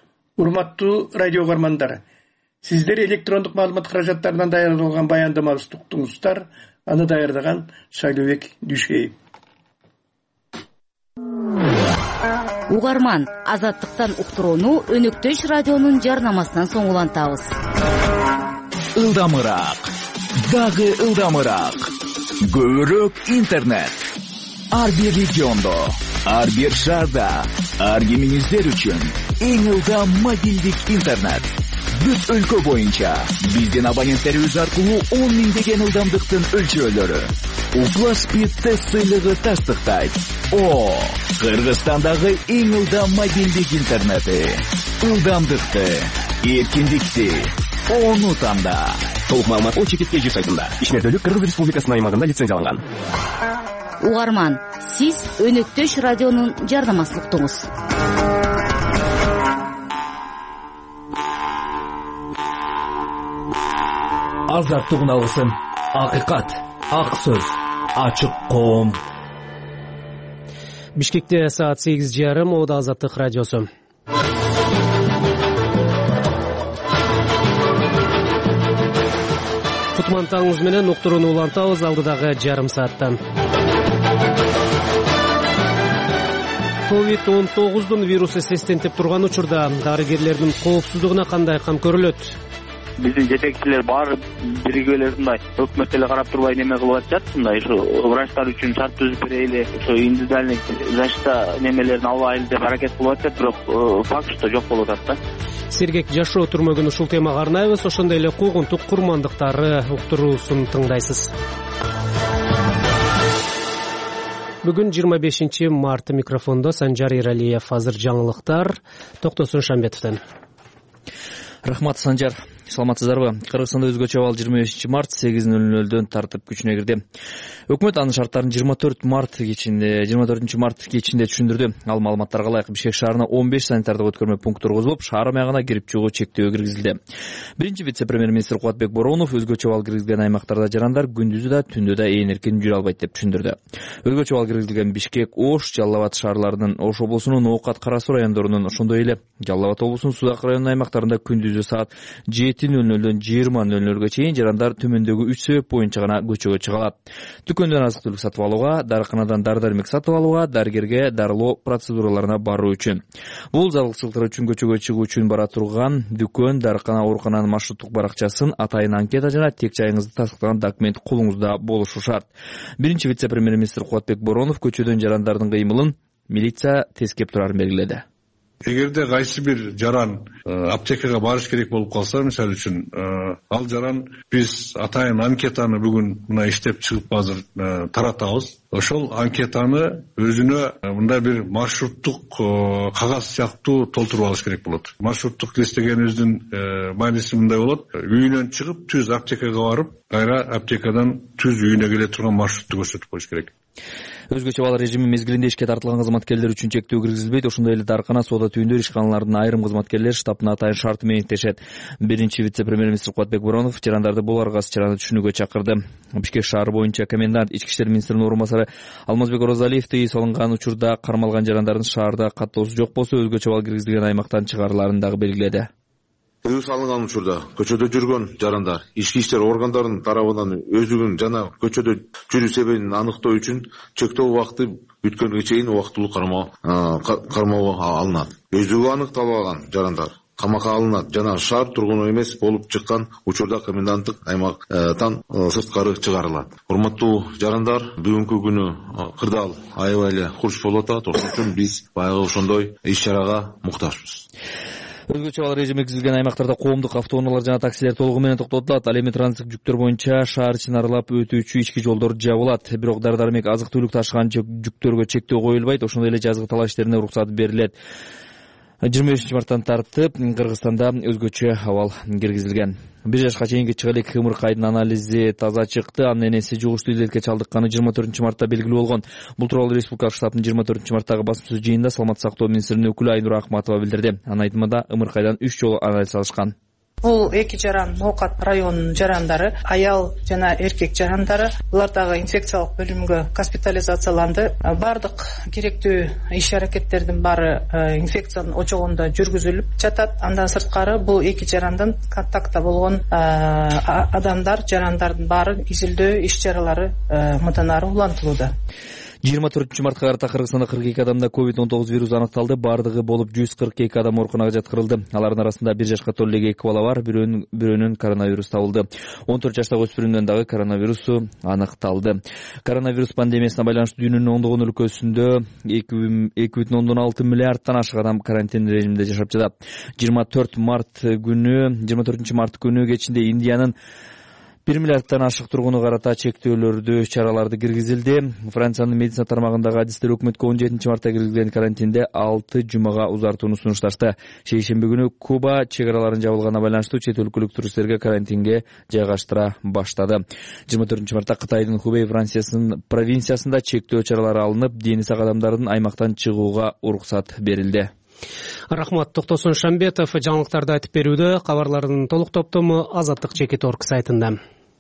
Урматтуу радио угармандар, сиздер электрондук маалымат каражаттарынан даярдалган баяндамабызды уктуңуздар. Аны даярдаган Шайлообек Дүйшеев. Угарман, Азаттыктан уктурууну Өнөктөш радионун жарнамасынан соң улантабыз. Ылдамыраак, дагы ылдамыраак. Көбүрөөк интернет. Ар бир региондо, ар бир шаарда, ар кимиңиздер үчүн эң ылдам мобилдик интернет. Бүт өлкө боюнча биздин абоненттерибиз аркылуу он миңдеген ылдамдыктын өлчөөлөрү. Укла Speed тест сыйлыгы тастыктайт. О, Кыргызстандагы эң ылдам мобилдик интернети. Ылдамдыкты, эркиндикти, ону танда. Толук маалымат о чекит эжи сайтында. Ишмердүүлүк Кыргыз Республикасынын аймагында лицензияланган. Угарман, сиз Өнөктөш радионун жарнамасылыктыңыз. Азаттыгын алсын. Акыйкат, ак сөз, ачык коом. Бишкекте саат сегиз жарым, Ода Азаттык радиосу. Кутман таңыңыз менен уктурууну улантабыз алдыдагы жарым сааттан. ковид он тогуздун вирусу сестентип турган учурда дарыгерлердин коопсуздугуна кандай кам көрүлөт? Биздин жетекчилер баары биригип эле ушундай өкмөт эле карап турбай неме кылып атышат, ушундай ушу врачтар үчүн шарт түзүп берели, ошо индивидуальный защита немелерин албайлы деп аракет кылып атышат, бирок факт что жок болуп атат да. Сергек жашоо түрмөгүн ушул темага арнайбыз, ошондой эле куугунтук курмандыктары уктуруусун тыңдайсыз. Бүгүн жыйырма бешинчи март, микрофондо Санжар Иралиев. Азыр жаңылыктар Токтосун Шамбетовдон. Рахмат, Санжар. Саламатсыздарбы? Кыргызстанда өзгөчө абал жыйырма бешинчи март сегиз нөл нөлдөн тартып күчүнө кирди. Өкмөт анын шарттарын жыйырма төрт март кечинде, жыйырма төртүнчү март кечинде түшүндүрдү. Ал маалыматтарга ылайык Бишкек шаарына он беш санитардык өткөрмө пункт тургузулуп, шаар аягына кирип чыгуу чектөө киргизилди. Биринчи вице-премьер-министр Кубатбек Бороонов өзгөчө абал киргизилген аймактарда жарандар күндүзү да түндү да ээн эркин жүрө албайт деп түшүндүрдү. Өзгөчө абал киргизилген Бишкек, Ош, Жалал Абад шаарларынын, Ош облусунун Оокат, Кара Суу райондорунун, ошондой эле Жалал Абад облусунун Сузак районунун аймактарында күндүзү саат жети нөл нөлдөн жыйырма нөл нөлгө чейин жарандар төмөндөгү үч себеп боюнча гана көчөгө чыга алат. Дүкөндөн азык түлүк сатып алууга, дарыканадан дары-дармек сатып алууга, дарыгерге дарылоо процедураларына баруу үчүн. Бул зарылчылыктар үчүн көчөгө чыгуу үчүн бара турган дүкөн, дарыкана, оорукананын маршруттук баракчасын, атайын анкета жана тек жайыңызды тастыктаган документ колуңузда болушу шарт. Биринчи вице-премьер-министр Кубатбек Бороонов көчөдөн жарандардын кыймылын милиция тескеп турарын белгиледи. Эгерде кайсы бир жаран аптекага барыш керек болуп калса, мисалы үчүн, ал жаран биз атайын анкетаны бүгүн мына иштеп чыгып азыр таратабыз. Ошол анкетаны өзүнө мындай бир маршруттук кагаз сыяктуу толтуруп алыш керек болот. Маршруттук лист дегенибиздин мааниси мындай болот: үйүнөн чыгып түз аптекага барып, кайра аптекадан түз үйүнө келе турган маршрутту көрсөтүп коюш керек. Өзгөчө абал режими мезгилинде ишке тартылган кызматкерлер үчүн чектөө киргизилбейт. Ошондой эле дарыкана, соода түйүндөр ишканаларынын айрым кызматкерлери штабына атайын шарт менен иштешет. Биринчи вице-премьер-министр Кубатбек Бороонов жарандарды бул аргасыз чараны түшүнүүгө чакырды. Бишкек шаары боюнча комендант, ички иштер министринин орун басары Алмазбек Оразалиев тыюу салынган учурда кармалган жарандардын шаарда каттоосу жок болсо, өзгөчө абал киргизилген аймактан чыгарыларын дагы белгиледи. Тыюу салынган учурда көчөдө жүргөн жарандар ички иштер органдарынын тарабынан өзүнүн жана көчөдө жүрүү себебин аныктоо үчүн чектөө убакыты бүткөнгө чейин убактылуу кармоого алынат. Өзүгү аныкталбаган жарандар камакка алынат жана шаар тургуну эмес болуп чыккан учурда коменданттык аймактан сырткары чыгарылат. Урматтуу жарандар, бүгүнкү күнү кырдаал аябай эле курч болуп атат. Ошон үчүн биз баягы ошондой иш-чарага муктажбыз. Өзгөчө абал режими киргизилген аймактарда коомдук автоунаалар жана таксилер толугу менен токтотулат. Ал эми транзиттик жүктөр боюнча шаар ичин аралап өтүүчү ички жолдор жабылат. Бирок дары-дармек, азык-түлүк ташыган жүктөргө чектөө коюлбайт. Ошондой эле жазгы талаш иштерине уруксат берилет. жыйырма бешинчи марттан тартып Кыргызстанда өзгөчө абал киргизилген. бир жашка чейинки чыгылык ымыркайдын анализи таза чыкты. Анын энеси жугуштуу илдетке чалдыкканы жыйырма төртүнчү мартта белгилүү болгон. Бул тууралуу республикалык штабтын жыйырма төртүнчү марттагы басмасөз жыйынында саламаттык сактоо министринин өкүлү Айнура Акматова билдирди. Анын айтымында ымыркайдан үч жолу анализ алышкан. Бул эки жаран Ноокат районунун жарандары, аял жана эркек жарандары. Булар дагы инфекциялык бөлүмгө госпитализацияланды. Бардык керектүү иш-аракеттердин баары инфекциянын очогунда жүргүзүлүп жатат. Андан сырткары бул эки жарандан контактта болгон адамдар, жарандардын баары изилдөө иш-чаралары мындан ары улантылууда. жыйырма төртүнчү мартка карата Кыргызстанда кырк эки адамда ковид он тогуз вирусу аныкталды. Бардыгы болуп жүз кырк эки адам ооруканага жаткырылды. Алардын арасында бир жашка толо элек эки бала бар, бирөөнүн бирөөнүн коронавирус табылды. он төрт жаштагы өспүрүмдөн дагы коронавирусу аныкталды. Коронавирус пандемиясына байланыштуу дүйнөнүн ондогон өлкөсүндө эки бүтүн ондон алты миллиардтан ашык адам карантин режиминде жашап жатат. жыйырма төрт март күнү жыйырма төртүнчү март күнү кечинде Индиянын бир миллиардтан ашык тургуну карата чектөөлөрдү чараларды киргизилди. Франциянын медицина тармагындагы адистер өкмөткө он жетинчи мартта киргизилген карантинде алты жумага узартууну сунушташты. Шейшемби күнү Куба чек араларын жабылганына байланыштуу чет өлкөлүк туристтерге карантинге жайгаштыра баштады. жыйырма төртүнчү мартта Кытайдын Хубей провинциясында чектөө чаралары алынып, дени сак адамдардын аймактан чыгууга уруксат берилди. Рахмат. Токтосун Шамбетов жаңылыктарды айтып берүүдө. Кабарлардын толук топтому Азаттык чекит орг сайтында.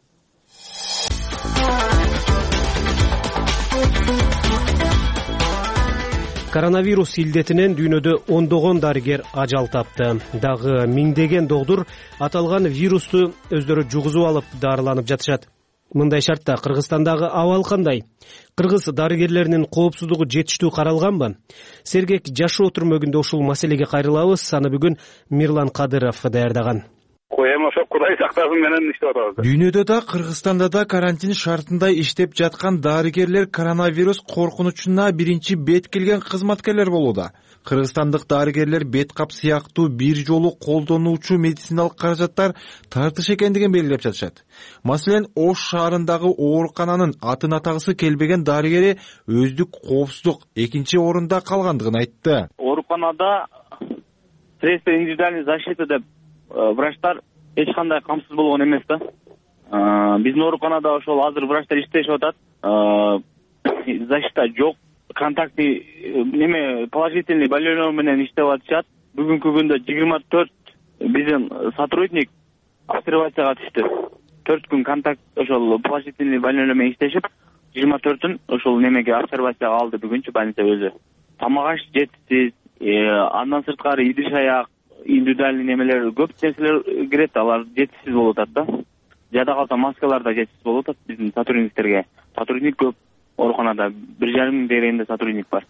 Коронавирус илдетинен дүйнөдө ондогон дарыгер ажал тапты. Дагы миңдеген догдур аталган вирусту өздөрү жугузуп алып дарыланып жатышат. Мындай шартта Кыргызстандагы абал кандай? Кыргыз дарыгерлеринин коопсуздугу жетиштүү каралганбы? Сергек жашоо түрмөгүндө ушул маселеге кайрылабыз. Аны бүгүн Мирлан Кадыров даярдаган. Коем ошо Кудай сактасын менен иштеп атабыз. Дүйнөдө да Кыргызстанда да карантин шартында иштеп жаткан дарыгерлер коронавирус коркунучуна биринчи бет келген кызматкерлер болууда. Кыргызстандык дарыгерлер бет кап сыяктуу бир жолу колдонуучу медициналык каражаттар тартыш экендигин белгилеп жатышат. Маселен, Ош шаарындагы оорукананын атын атагысы келбеген дарыгери өздүк коопсуздук экинчи орунда калгандыгын айтты. Ооруканада средства индивидуальной защиты деп врачтар эч кандай камсыз болгон эмес да. Биздин ооруканада ошол азыр врачтар иштешип атат. Защита жок. Контактный неме положительный больной менен иштеп атышат. Бүгүнкү күндө жыйырма төрт биздин сотрудник обсервацияга түштү. төрт күн контакт ошол положительный больной менен иштешип, жыйырма төртүн ошол немеге обсервацияга алды бүгүнчү больница өзү. Тамак аш жетишсиз, андан сырткары идиш аяк, индивидуальный немелер көп нерселер кирет, алар жетишсиз болуп атат да. Жада калса маскалар да жетишсиз болуп атат биздин сотрудниктерге. Сотрудник көп. Ооруканада бир жарым миң дегенде сотрудник бар.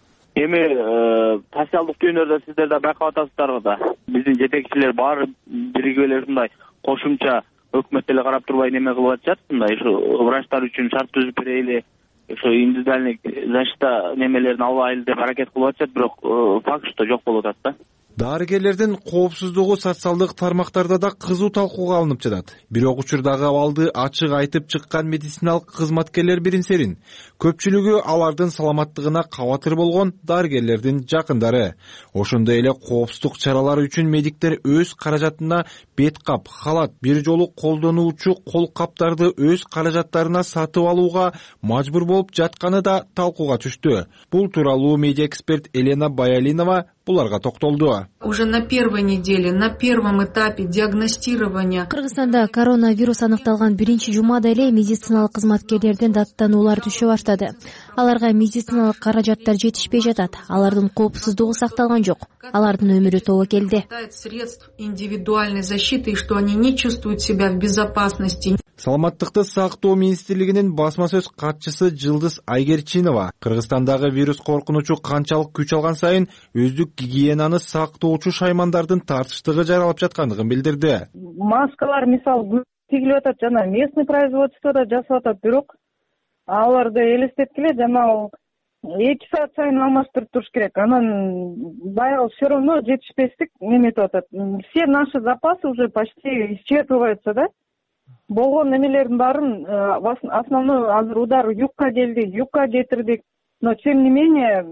Эми социалдык түйүндөрдө сиздер да байкап атасыздар да. Биздин жетекчилер баары биригип эле ушундай кошумча өкмөт деле карап турбай неме кылып атышат. Мындай ушу врачтар үчүн шарт түзүп берели, ошо индивидуальный защита немелерин албайлы деп аракет кылып атышат, бирок факт что жок болуп атат да. Дарыгерлердин коопсуздугу социалдык тармактарда да кызуу талкууга алынып жатат. Бирок учурдагы абалды ачык айтып чыккан медициналык кызматкерлер биринсерин. Көпчүлүгү алардын саламаттыгына кабатыр болгон дарыгерлердин жакындары. Ошондой эле коопсуздук чаралары үчүн медиктер өз каражатына бет кап, халат, бир жолу колдонуучу кол каптарды өз каражаттарына сатып алууга мажбур болуп жатканы да талкууга түштү. Бул тууралуу медиа эксперт Елена Баялинова буларга токтолду. Уже на первой неделе, на первом этапе диагностирования Кыргызстанда коронавирус аныкталган биринчи жумада эле медициналык кызматкерлерден даттануулар түшө баштады. Аларга медициналык каражаттар жетишпей жатат. Алардын коопсуздугу сакталган жок. Алардын өмүрү тобокелде. Средств индивидуальной защиты, и что они не чувствуют себя в безопасности. Саламаттыкты сактоо министрлигинин басма сөз катчысы Жылдыз Айгерчинова Кыргызстандагы вирус коркунучу канчалык күч алган сайын өздүк гигиенаны сактоочу шаймандардын тартыштыгы жаралып жаткандыгын билдирди. Маскалар мисалы тигилип атат, жана местный производствода жасап атат, бирок аларды элестеткиле жана эки саат сайын алмаштырып туруш керек. Анан баягы все равно жетишпестик неметип атат. Все наши запасы уже почти исчерпываются да. Болгон немелердин баарын основной азыр удар югка келди, югка кетирдик. Но тем не менее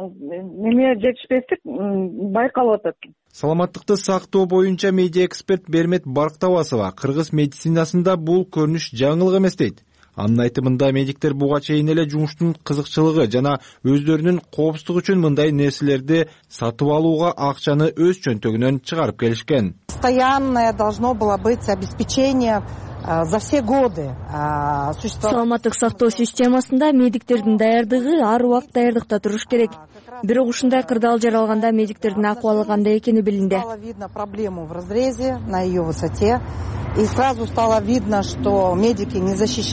неме жетишпестик байкалып атат. Саламаттыкты сактоо боюнча медиа эксперт Бермет Барктабасова кыргыз медицинасында бул көрүнүш жаңылык эмес дейт. Анын айтымында медиктер буга чейин эле жумуштун кызыкчылыгы жана өздөрүнүн коопсуздугу үчүн мындай нерселерди сатып алууга акчаны өз чөнтөгүнөн чыгарып келишкен. Постоянное должно было быть обеспечение за все годы. Саламаттык сактоо системасында медиктердин даярдыгы ар убакыт даярдыкта туруш керек. Бирок ушундай кырдаал жаралганда медиктердин акыбалы кандай экени билинди. Стало видно проблему в разрезе на ее высоте. И сразу стало видно, что медики не защищены.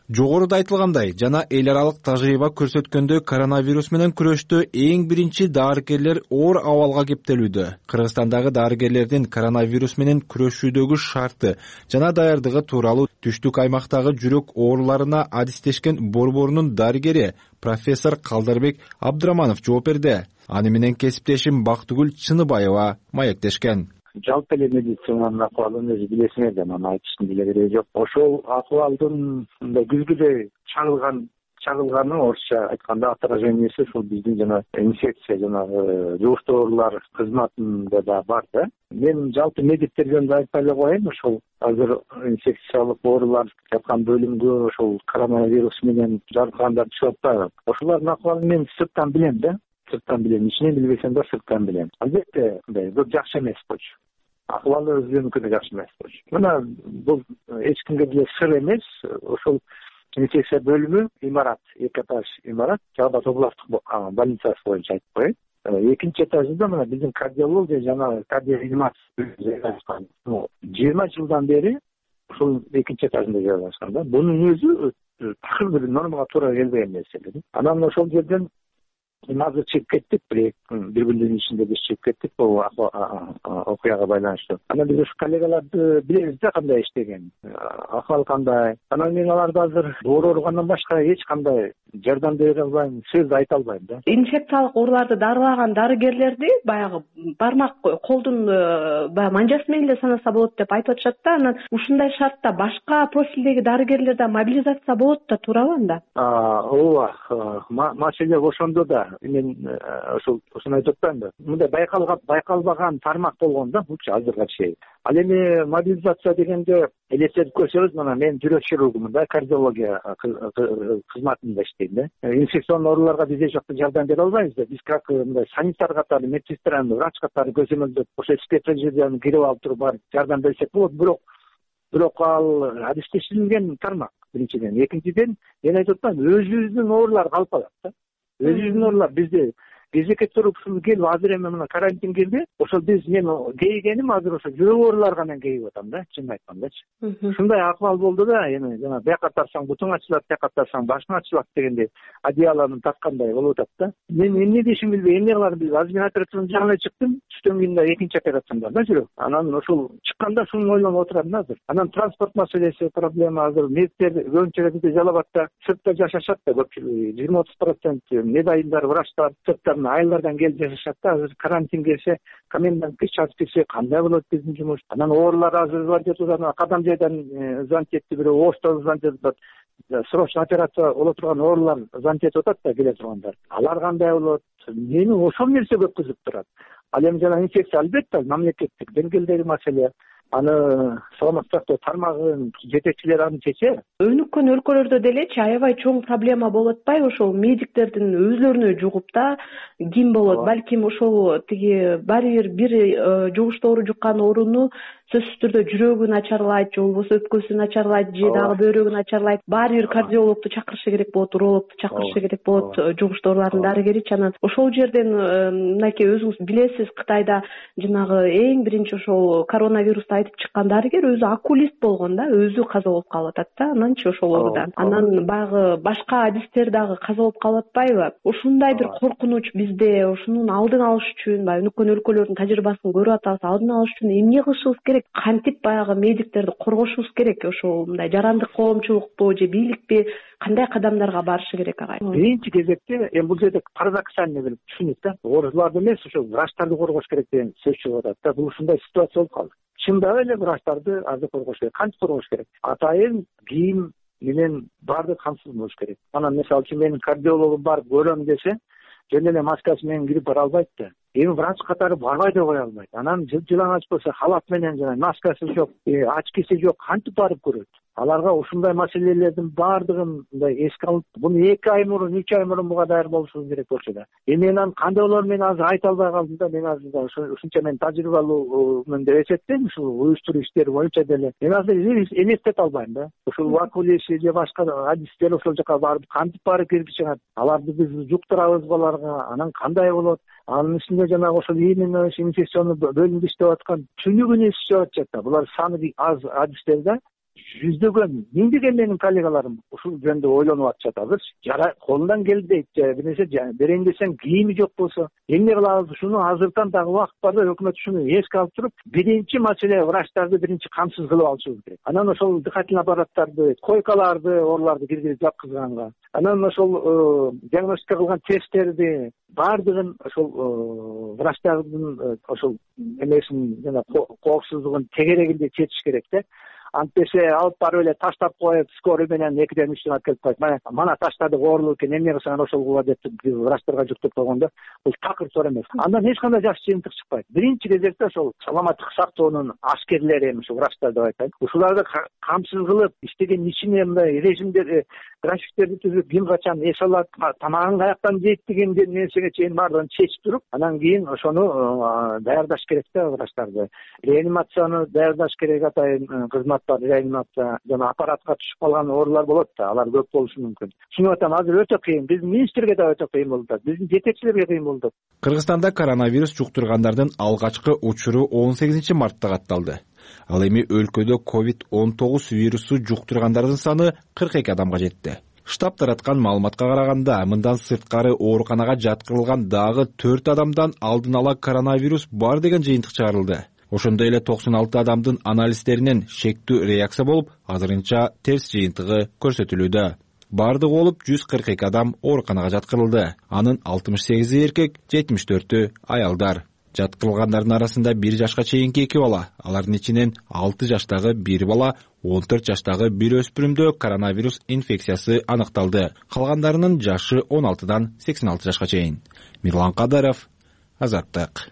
Жогоруда айтылгандай жана эл аралык тажрыйба көрсөткөндөй коронавирус менен күрөштө эң биринчи дарыгерлер оор абалга кептелүүдө. Кыргызстандагы дарыгерлердин коронавирус менен күрөшүүдөгү шарты жана даярдыгы тууралуу түштүк аймактагы жүрөк ооруларына адистешкен борборунун дарыгери профессор Калдарбек Абдыраманов жооп берди. Аны менен кесиптешим Бактыгүл Чыныбаева маектешкен. Жалпы эле медицинанын акыбалын өзү билесиңер да, мына айтыштын деле кереги жок. Ошол акыбалдын мындай күзгүдөй чагылган чагылганы орусча айтканда отражениясы ушул биздин жана инфекция жанагы жугуштуу оорулар кызматында да бар да. Мен жалпы медиктер жөнүндө айтпай эле коеюн, ошол азыр инфекциялык оорулар жаткан бөлүмгө ошол коронавирус менен жаралгандар түшүп атпайбы. Ошолордун акыбалын мен сырттан билем да. Сырттан билем, ичинен билбесем да сырттан билем. Албетте, мындай көп жакшы эмес болчу. Акыбалы өзүнүкүнө жакшы эмес болчу. Мына бул эч кимге деле сыр эмес. Ошол инфекция бөлүмү имарат, эки этаж имарат, Жалбат областтык больницасы боюнча айтып коеюн. Экинчи этажында мына биздин кардиология жана кардиореанимация жыйырма жылдан бери ушул экинчи этажында жайгашкан да. Бунун өзү такыр бир нормага туура келбеген нерсе. Анан ошол жерден азыр чыгып кеттик, бир бир күндүн ичинде биз чыгып кеттик бул окуяга байланыштуу. Анан биз ушу коллегаларды билебиз да кандай иштеген, акыбал кандай. Анан мен аларды азыр доор ооругандан башка эч кандай жардам бере албайм, сөз айта албайм да. Инфекциялык ооруларды дарылаган дарыгерлерди баягы бармак колдун баягы манжасы менен эле санаса болот деп айтып атышат да. Анан ушундай шартта башка профилдеги дарыгерлер да мобилизация болот да, туурабы анда? Ооба, маселе ошондо да. Мен ошол ошону айтып атпаймынбы? Мындай байкалган байкалбаган тармак болгон да бул азырга чейин. Ал эми мобилизация дегенде элестетип көрсөңүз, мына мен жүрөк хирургумун да, кардиология кызматында иштейм да. Инфекцион ооруларга биз эч жакта жардам бере албайбыз да. Биз как мындай санитар катары, медсестра, врач катары көзөмөлдөп, ошо спецрежимден кирип алып туруп барып жардам берсек болот, бирок бирок ал адистештирилген тармак биринчиден. Экинчиден, мен айтып атпаймынбы, өзүбүздүн оорулар калып калат да. Өзүбүздүн оорулар бизде кезекке туруп ушул келип азыр эми мына карантин келди. Ошол биз мен кейигеним азыр ошо жүрөк ооруларга мен кейип атам да, чынын айткандачы. Ушундай акыбал болду да, эми жана бияка тарсаң бутуң ачылат, бияка тарсаң башың ачылат дегендей одеяланы таткандай болуп атат да. Мен эмне дешимди билбей, эмне кыларымды билбей, азыр мен операциянын жагына чыктым. Түштөн кийин да экинчи операциям бар да жүрөк. Анан ошол чыкканда ушуну ойлонуп отурам да азыр. Анан транспорт маселеси проблема азыр. Медиктер көбүнчө бизде Жалалбатта сыртта жашашат да, көпчүлүгү жыйырма отуз процент медайымдар, врачтар сырттан айылдардан келип жашашат да. Азыр карантин келсе, комендантка чыгып кетсе кандай болот биздин жумуш? Анан оорулар азыр звонить атат, кадам жайдан звонить этти, бирөө Оштон звонить атат. Срочно операция боло турган оорулар звонить этип атат да, келе тургандар. Алар кандай болот? Мени ошол нерсе көп кызык турат. Ал эми жана инфекция албетте мамлекеттик деңгээлдеги маселе. Аны саламаттык сактоо тармагынын жетекчилери аны чече. Өнүккөн өлкөлөрдө делечи аябай чоң проблема болуп атпайбы? Ошол медиктердин өзлөрүнө жугуп да ким болот? Балким ошол тиги баары бир жугуштуу оору жуккан ооруну сөзсүз түрдө жүрөгү начарлайт, же болбосо өпкөсү начарлайт, же дагы бөйрөгү начарлайт. Баары бир кардиологду чакырышы керек болот, урологду чакырышы керек болот, жугуштуу оорулардын дарыгеричи. Анан ошол жерден мынакей өзүңүз билесиз, Кытайда жанагы эң биринчи ошол коронавирусту айтып чыккан дарыгер өзү окулист болгон да, өзү каза болуп калып атат да, ананчы ошол оорудан. Анан баягы башка адистер дагы каза болуп калып атпайбы? Ушундай бир коркунуч бизде, ушунун алдын алыш үчүн, баягы өнүккөн өлкөлөрдүн тажрыйбасын көрүп атабыз, алдын алыш үчүн эмне кылышыбыз керек? Кантип баягы медиктерди коргошубуз керек? Ошол мындай жарандык коомчулукту же бийликпи кандай кадамдарга барышы керек агай? Биринчи кезекте эми бул жерде парадоксальный бир түшүнүк да. Ооруларды эмес, ошол врачтарды коргош керек деген сөз чыгып атат да. Бул ушундай ситуация болуп калды. Чындап эле врачтарды азыр коргош керек. Кантип коргош керек? Атайын кийим менен баардык камсыз болуш керек. Анан мисалы үчүн менин кардиологум барып көрөм десе, жөн эле маскасы менен кирип бара албайт да. Эми врач катары барбай да кое албайт. Анан жылаңач болсо халат менен жана маскасы жок, очкиси жок, кантип барып көрөт? Аларга ушундай маселелердин баардыгын мындай эске алып, буну эки ай мурун, үч ай мурун буга даяр болушубуз керек болчу да. Эми мен кандай болорун мен азыр айта албай калдым да. Мен азыр ушунча мен тажрыйбалуумен деп эсептейм, ушул уюштуруу иштери боюнча деле. Мен азыр элестете албайм да. Ушул окулист же башка адистер ошол жака барып кантип барып кирип чыгат? Аларды биз жуктурабызбы аларга? Анан кандай болот? Анын ичинде жанагы ошол именно инфекционный бөлүмдө иштеп аткан түнү күнү иштеп атышат да. Булар саны аз адистер да. жүздөгөн миңдеген менин коллегаларым ушул жөнүндө ойлонуп атышат. Азыр жара колунан келбейт, бир нерсе берейин десең кийими жок болсо эмне кылабыз? Ушуну азыртан дагы убакыт барда өкмөт ушуну эске алып туруп, биринчи маселе врачтарды биринчи камсыз кылып алышыбыз керек. Анан ошол дыхательный аппараттарды, койкаларды, орларды киргизип жаткызганга, анан ошол диагностика кылган тесттерди баардыгын ошол врачтардын ошол эмесин жана коопсуздугун тегерегинде четиш керек да. Антесе алып барып эле таштап коюп, скорый менен экиден үчтөн алып келип коюп, мына мана таштады оорлук экен, эмне кылсаң ошол кыла деп врачтарга жүктөп койгондо, бул такыр туура эмес. Андан эч кандай жакшы жыйынтык чыкпайт. Биринчи кезекте ошол саламаттык сактоонун аскерлери, ошол врачтар деп айтайын, ушуларды камсыз кылып иштеген ичине мындай режимдер, графиктерди түзүп, ким качан эс алат, тамагын каяктан жейт деген нерсеге чейин баардыгын чечип туруп, анан кийин ошону даярдаш керек да врачтарды. Реанимацияны даярдаш керек, атайын кызматтар, реанимация жана аппаратка түшүп калган оорулар болот да, алар көп болушу мүмкүн. Түшүнүп атам, азыр өтө кыйын. Биздин министрге да өтө кыйын болуп атат, биздин жетекчилерге кыйын болуп атат. Кыргызстанда коронавирус жуктургандардын алгачкы учуру он сегизинчи мартта катталды. Ал эми өлкөдө ковид он тогуз вирусу жуктургандардын саны кырк эки адамга жетти. Штаб тараткан маалыматка караганда, мындан сырткары ооруканага жаткырылган дагы төрт адамдан алдын ала коронавирус бар деген жыйынтык чыгарылды. Ошондой эле токсон алты адамдын анализдеринен шектүү реакция болуп, азырынча терс жыйынтыгы көрсөтүлүүдө. Бардыгы болуп жүз кырк эки адам ооруканага жаткырылды. Анын алтымыш сегизи эркек, жетимиш төртү аялдар. Жаткырылгандардын арасында бир жашка чейинки эки бала, алардын ичинен алты жаштагы бир бала, он төрт жаштагы бир өспүрүмдө коронавирус инфекциясы аныкталды. Калгандарынын жашы он алтыдан сексен алты жашка чейин. Мирлан Кадаров, Азаттык.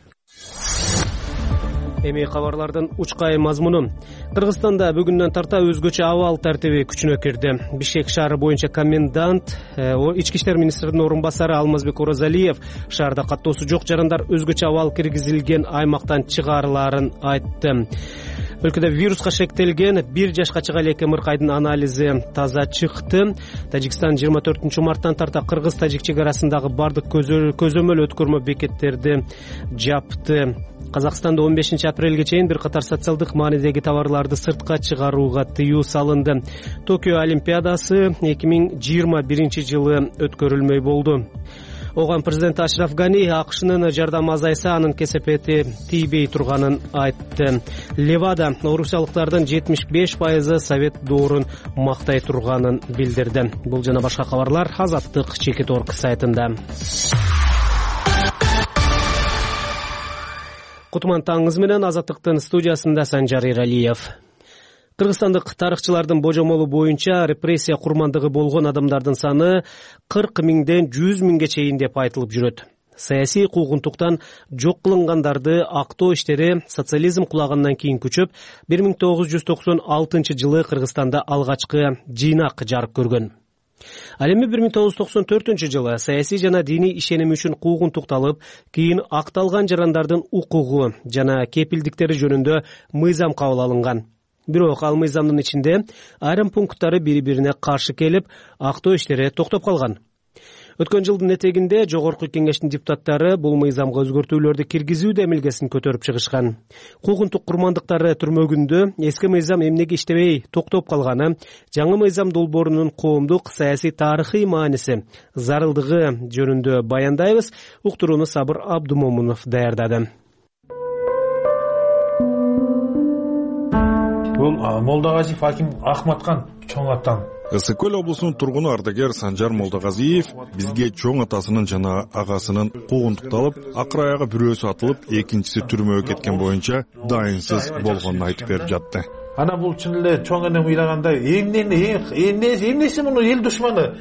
Эми кабарлардын учкай мазмуну. Кыргызстанда бүгүндөн тарта өзгөчө абал тартиби күчүнө кирди. Бишкек шаары боюнча комендант, ички иштер министринин орун басары Алмазбек Оразалиев шаарда каттоосу жок жарандар өзгөчө абал киргизилген аймактан чыгарылаарын айтты. Өлкөдө вируска шектелген бир жашка чыга элекке мыркайдын анализи таза чыкты. Тажикстан жыйырма төртүнчү марттан тарта кыргыз-тажик чек арасындагы бардык көзөмөл өткөрмө бекеттерди жапты. Казакстанда он бешинчи апрелге чейин бир катар социалдык маанидеги товарларды сыртка чыгарууга тыюу салынды. Токио Олимпиадасы эки миң жыйырма биринчи жылы өткөрүлмөй болду. Оган президент Ашраф Гани АКШнын жардамы азайса, анын кесепети тийбей турганын айтты. Левада орусиялыктардын жетимиш беш пайызы совет доорун мактай турганын билдирди. Бул жана башка кабарлар Азаттык чекит орг сайтында. Кутман таңыңыз менен Азаттыктын студиясында Санжар Иралиев. Кыргызстандык тарыхчылардын божомолу боюнча репрессия курмандыгы болгон адамдардын саны кырк миңден жүз миңге чейин деп айтылып жүрөт. Саясий куугунтуктан жок кылынгандарды актоо иштери социализм кулагандан кийин күчөп, бир миң тогуз жүз токсон алтынчы жылы Кыргызстанда алгачкы жыйнак жарык көргөн. Ал эми бир миң тогуз жүз токсон төртүнчү жылы саясий жана диний ишеними үчүн куугунтукталып, кийин акталган жарандардын укугу жана кепилдиктери жөнүндө мыйзам кабыл алынган. Бирок ал мыйзамдын ичинде айрым пункттары бири-бирине каршы келип, актоо иштери токтоп калган. Өткөн жылдын этегинде Жогорку Кеңештин депутаттары бул мыйзамга өзгөртүүлөрдү киргизүү демилгесин көтөрүп чыгышкан. Куугунтук курмандыктары түрмөгүндө эски мыйзам эмнеге иштебей токтоп калганы, жаңы мыйзам долбоорунун коомдук саясий тарыхый мааниси, зарылдыгы жөнүндө баяндайбыз. Уктурууну Сабыр Абдумомунов даярдады. Бул Молдагазиев Аким Ахматкан чоң атам. Ысык көл облусунун тургуну ардагер Санжар Молдагазиев бизге чоң атасынын жана агасынын куугунтукталып, акыр аягы бирөөсү атылып, экинчиси түрмөгө кеткен боюнча дайынсыз болгонун айтып берип жатты. Ана бул чын эле чоң эне ыйлагандай эмнени эмнеси эмнеси муну эл душманы.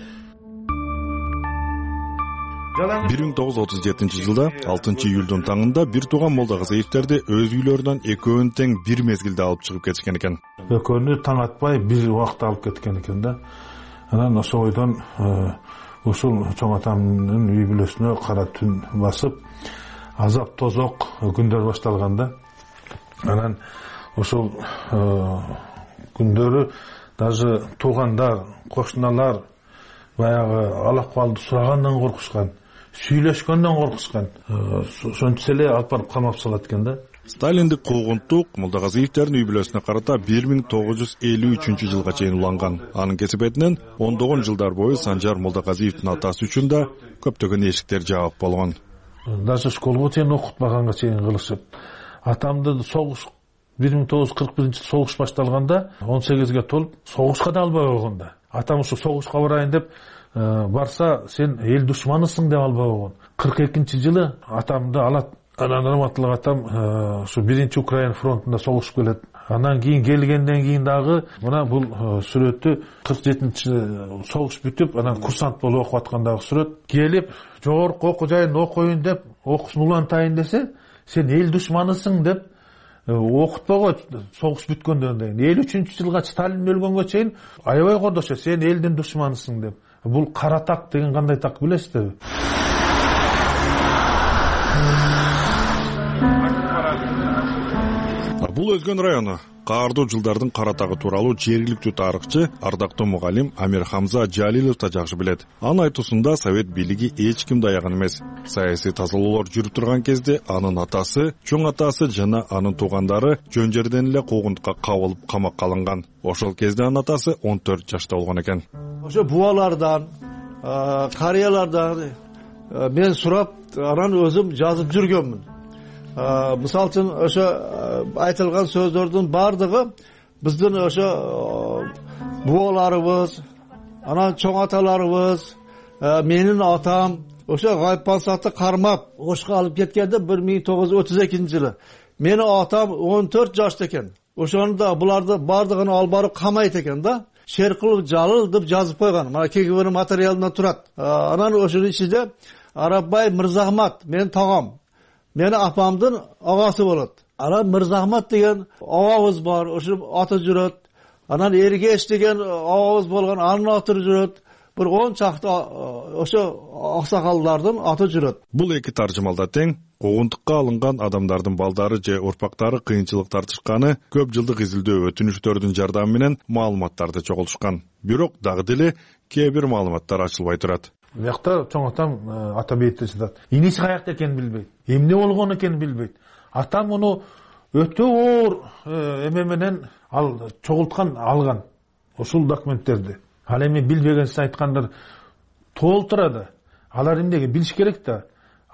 бир миң тогуз жүз отуз жетинчи жылда алтынчы июлдун таңында бир тууган Молдагазиевтерди өз үйлөрүнөн экөөнүн тең бир мезгилде алып чыгып кетишкен экен. Экөөнү таң атпай бир убакта алып кеткен экен да. Анан ошол бойдон ушул чоң атамдын үй бүлөсүнө кара түн басып, азап тозок күндөр башталганда. Анан ошол күндөрү даже туугандар, кошуналар баягы алакыбалды сурагандан коркушкан, сүйлөшкөндөн коркушкан. Ошончо эле алып барып камап салат экен да. Сталиндик куугунттук Молдогазиевдердин үй бүлөсүнө карата бир миң тогуз жүз элүү үчүнчү жылга чейин уланган. Анын кесепетинен ондогон жылдар бою Санжар Молдогазиевдин атасы үчүн да көптөгөн эшиктер жаап болгон. Даже школго чейин окутпаганга чейин кылышып, атамды согуш бир миң тогуз жүз кырк биринчи жылы согуш башталганда он сегизге толуп согушка да албай койгонда. Атам ушу согушка барайын деп барса, сен эл душманысың деп албай койгон. кырк экинчи жылы атамды алат. Анан Раматтылык атам ушу биринчи Украина фронтунда согушуп келет. Анан кийин келгенден кийин дагы мына бул сүрөттү кырк жетинчи согуш бүтүп, анан курсант болуп окуп аткандагы сүрөт. Келип, жогорку окуу жайын окуйун деп, окуусун улантайын десе, сен эл душманысың деп окутпого согуш бүткөндөн кийин элүү үчүнчү жылга Сталин өлгөнгө чейин аябай кордошу, сен элдин душманысың деп. Бул кара так деген кандай так билесиздерби? Бул Өзгөн району каардуу жылдардын каратагы тууралуу жергиликтүү тарыхчы ардактуу мугалим Амир Хамза Жалилов да жакшы билет. Анын айтуусунда совет бийлиги эч кимди аяган эмес. Саясий тазалоолор жүрүп турган кезде анын атасы, чоң атасы жана анын туугандары жөн жерден эле куугунтукка кабылып камакка алынган. Ошол кезде анын атасы он төрт жашта болгон экен. Ошо бубалардан, карыялардан мен сурап, анан өзүм жазып жүргөнмүн. Мисал үчүн ошо айтылган сөздөрдүн бардыгы биздин ошо бубаларыбыз, анан чоң аталарыбыз, менин атам ошо Гайпансатты кармап Ошко алып кеткенде бир миң тогуз жүз отуз экинчи жылы. Менин атам он төрт жашта экен. Ошондо буларды бардыгын алып барып камайт экен да. Шеркулов Жалыл деп жазып койгон. Мына кегибир материалында турат. Анан ошонун ичинде Араббай Мырзахмат менин тагам. Мени апамдын агасы болот. Анан Мырзахмат деген агабыз бар, ошо аты жүрөт. Анан Эргеш деген агабыз болгон, анын аты жүрөт. Бир он чакты ошо аксакалдардын аты жүрөт. Бул эки таржымалда тең куугунтукка алынган адамдардын балдары же урпактары кыйынчылык тартышканы, көп жылдык изилдөө өтүнүштөрдүн жардамы менен маалыматтарды чогултушкан. Бирок дагы деле кээ бир маалыматтар ачылбай турат. Биякта чоң атам ата бейитте жатат. Иниси каякта экенин билбейт. Эмне болгон экенин билбейт. Атам муну өтө оор эме менен ал чогулткан, алган. Ушул документтерди. Ал эми билбегенсиз айткандар толтурады. Алар эмнеге билиш керек да.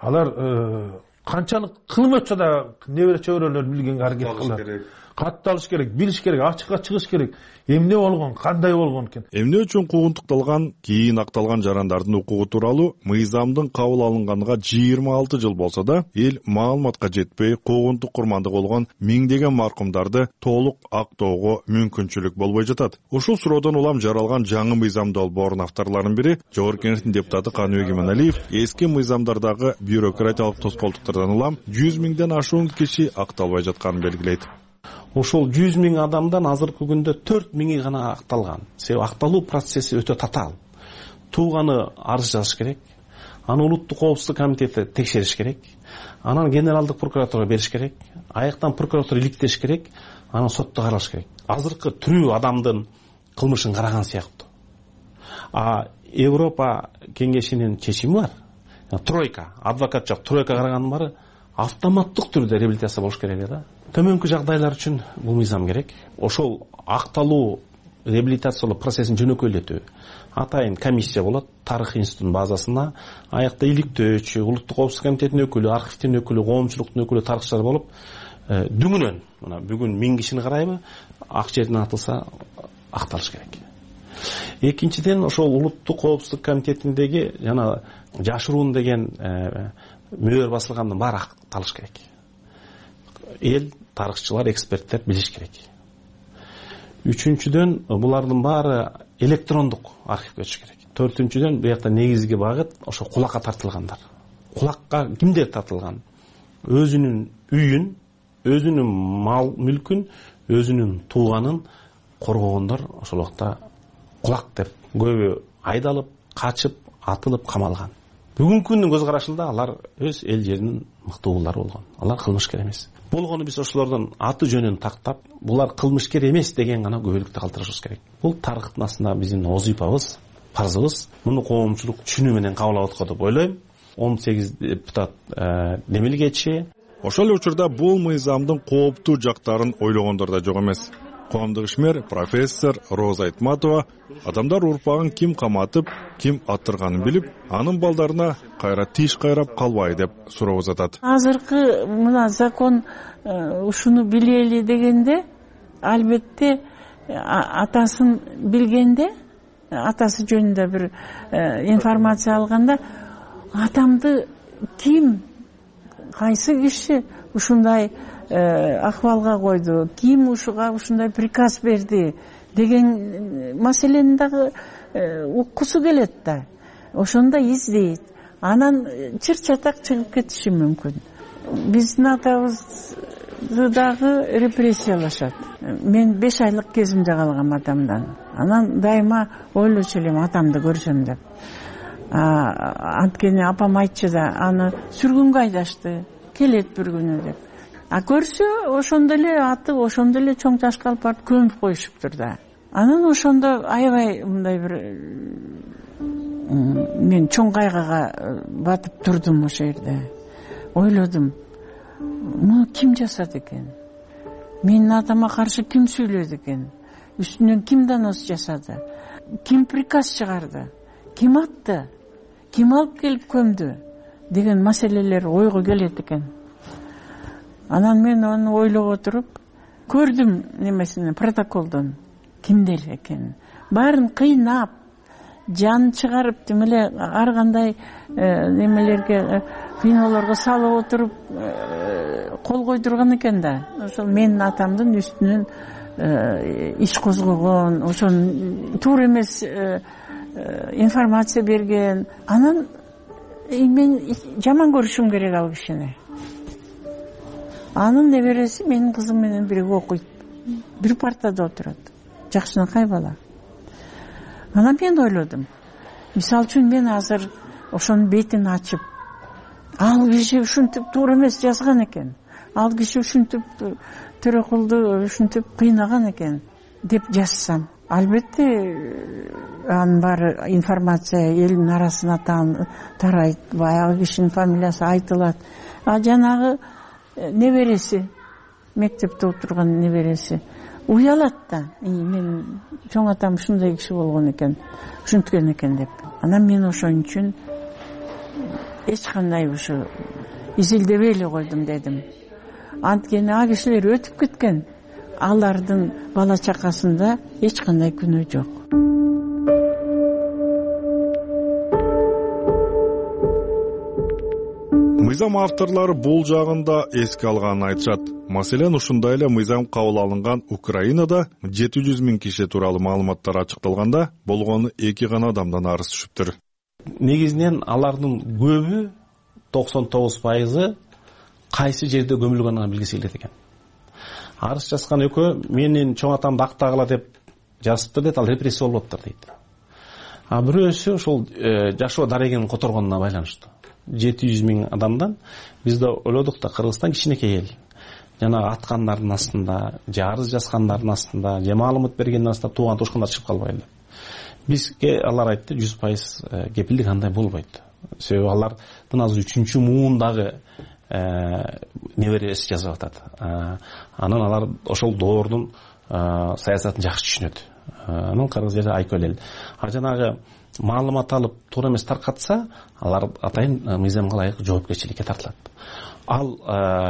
Алар канчалык кылым өтсө да небере чөбөрөлөр билгенге аракет кылат. Катталыш керек, билиш керек, ачыкка чыгыш керек. Эмне болгон, кандай болгон экен. Эмне үчүн куугунтукталган, кийин акталган жарандардын укугу тууралуу мыйзамдын кабыл алынганга жыйырма алты жыл болсо да, эл маалыматка жетпей, куугунтук курманды болгон миңдеген маркумдарды толук актоого мүмкүнчүлүк болбой жатат. Ушул суроодон улам жаралган жаңы мыйзам долбоорунун авторлорунун бири Жогорку Кеңештин депутаты Каныбек Иманалиев эски мыйзамдардагы бюрократиялык тоскоолдуктардан улам жүз миңден ашуун киши акталбай жатканын белгилейт. Ошол жүз миң адамдан азыркы күндө төрт миңи гана акталган. Себеби акталуу процесси өтө татаал. Тууганы арыз жазыш керек. Аны улуттук коопсуздук комитети текшериш керек. Анан генералдык прокуратурага бериш керек. Аяктан прокуратура иликтеш керек. Анан сотто каралыш керек. Азыркы тирүү адамдын кылмышын караган сыяктуу. А Европа кеңешинин чечими бар. Тройка, адвокат жок, тройка караганын баары автоматтык түрдө реабилитация болуш керек да. Төмөнкү жагдайлар үчүн бул мыйзам керек. Ошол акталуу реабилитациялоо процессин жөнөкөйлөтүү. Атайын комиссия болот, тарых институтунун базасына, аякта иликтөөчү, улуттук коопсуздук комитетинин өкүлү, архивдин өкүлү, коомчулуктун өкүлү, тарыхчылар болуп, дүңүнөн, мына бүгүн миң кишини карайбы, ак жерден атылса акталыш керек. Экинчиден, ошол улуттук коопсуздук комитетиндеги жана жашыруун деген мөөр басылгандын баары акталыш керек. Эл, тарыхчылар, эксперттер билиш керек. Үчүнчүдөн, булардын баары электрондук архивге өтүш керек. Төртүнчүдөн, буякта негизги багыт ошо кулакка тартылгандар. Кулакка кимдер тартылган? Өзүнүн үйүн, өзүнүн мал мүлкүн, өзүнүн тууганын коргогондор ошол убакта кулак деп көбү айдалып, качып, атылып, камалган. Бүгүнкү күндүн көз карашында алар өз эл жеринин мыкты уулары болгон. Алар кылмышкер эмес. Болгону биз ошолордун аты жөнүн тактап, булар кылмышкер эмес деген гана күбөлүктү калтырышыбыз керек. Бул тарыхтын астында биздин озипабыз, парзыбыз. Муну коомчулук түшүнүү менен кабыл алып атат деп ойлойм. он сегиз депутат немелгечи. ошол эле учурда бул мыйзамдын кооптуу жактарын ойлогондор да жок эмес. Коомдук ишмер профессор Роза Айтматова адамдар урпагын ким каматып, ким аттырганын билип, анын балдарына кайра тиш кайрап калбай деп суроо узатат. Азыркы мына закон ушуну билели дегенде, албетте атасын билгенде, атасы жөнүндө бир информация алганда, атамды ким, кайсы киши ушундай акыбалга койду, ким ушуга ушундай приказ берди деген маселени дагы уккусу келет да. Ошондо издейт. Анан чыр-чатак чыгып кетиши мүмкүн. Биздин атабызды дагы репрессиялашат. Мен беш айлык кезимде калгам атамдан. Анан дайыма ойлочу элем атамды көрсөм деп. Анткени апам айтчу да, аны сүргүнгө айдашты, келет бир күнү деп. А көрсө, ошондо эле аты, ошондо эле чоң ташка алып барып көмүп коюшуптур да. Анан ошондо аябай мындай бир мен чоң кайгыга батып турдум ошол жерде. Ойлодум, муну ким жасады экен? Менин атама каршы ким сүйлөдү экен? Үстүнөн ким донос жасады? Ким приказ чыгарды? Ким атты? Ким алып келип көмдү? Деген маселелер ойго келет экен. Анан мен аны ойлоп отуруп, көрдүм немесини, протоколдон кимдер экенин. Баарын кыйнап, жан чыгарып, демеле ар кандай немелерге, кыйноолорго салып отуруп кол койдурган экен да. Ошол менин атамдын үстүнөн иш козгогон, ошон туура эмес информация берген. Анан мен жаман көрүшүм керек ал кишини. Анын небереси менин кызым менен бирге окуйт. Бир партада отурат. Жакшынакай бала. Анан мен ойлодум. Мисалы үчүн мен азыр ошонун бетин ачып, ал киши ушинтип туура эмес жазган экен. Ал киши ушинтип Төрөкулду ушинтип кыйнаган экен деп жазсам, албетте анын баары информация элдин арасына тарайт, баягы кишинин фамилиясы айтылат. А жанагы небереси, мектепте отурган небереси уялат да. Мен чоң атам ушундай киши болгон экен, ушинткен экен деп. Анан мен ошон үчүн эч кандай ушу изилдебей эле койдум дедим. Анткени а кишилер өтүп кеткен, алардын бала чакасында эч кандай күнөө жок. Мыйзам авторлары бул жагында эске алганын айтышат. Маселен, ушундай эле мыйзам кабыл алынган Украинада жети жүз миң киши тууралуу маалыматтар ачыкталганда, болгону эки гана адамдан арыз түшүптүр. Негизинен алардын көбү токсон тогуз пайызы кайсы жерде көмүлгөнүн билгиси келет экен. Арыз жазган экөө менин чоң атамды актагыла деп жазыптыр дейт, ал репрессия болуп атыптыр дейт. А бирөөсү ошол жашоо дарегенин которгонуна байланыштуу. жети жүз миң адамдан биз да ойлодук да, Кыргызстан кичинекей эл. Жана аткандардын астында, же арыз жазгандардын астында, же маалымат бергендин астында тууган тушкандар чыгып калбайлы. Бизге алар айтты, жүз пайыз кепилдик андай болбойт. Себеби алардын азыр үчүнчү муундагы неберesi жазып атат. Анан алар ошол доордун саясатын жакшы түшүнөт. Анын кыргыз жерде айкөл эл. А жанагы маалымат алып туура эмес таркатса, алар атайын мыйзамга ылайык жоопкерчиликке тартылат. Ал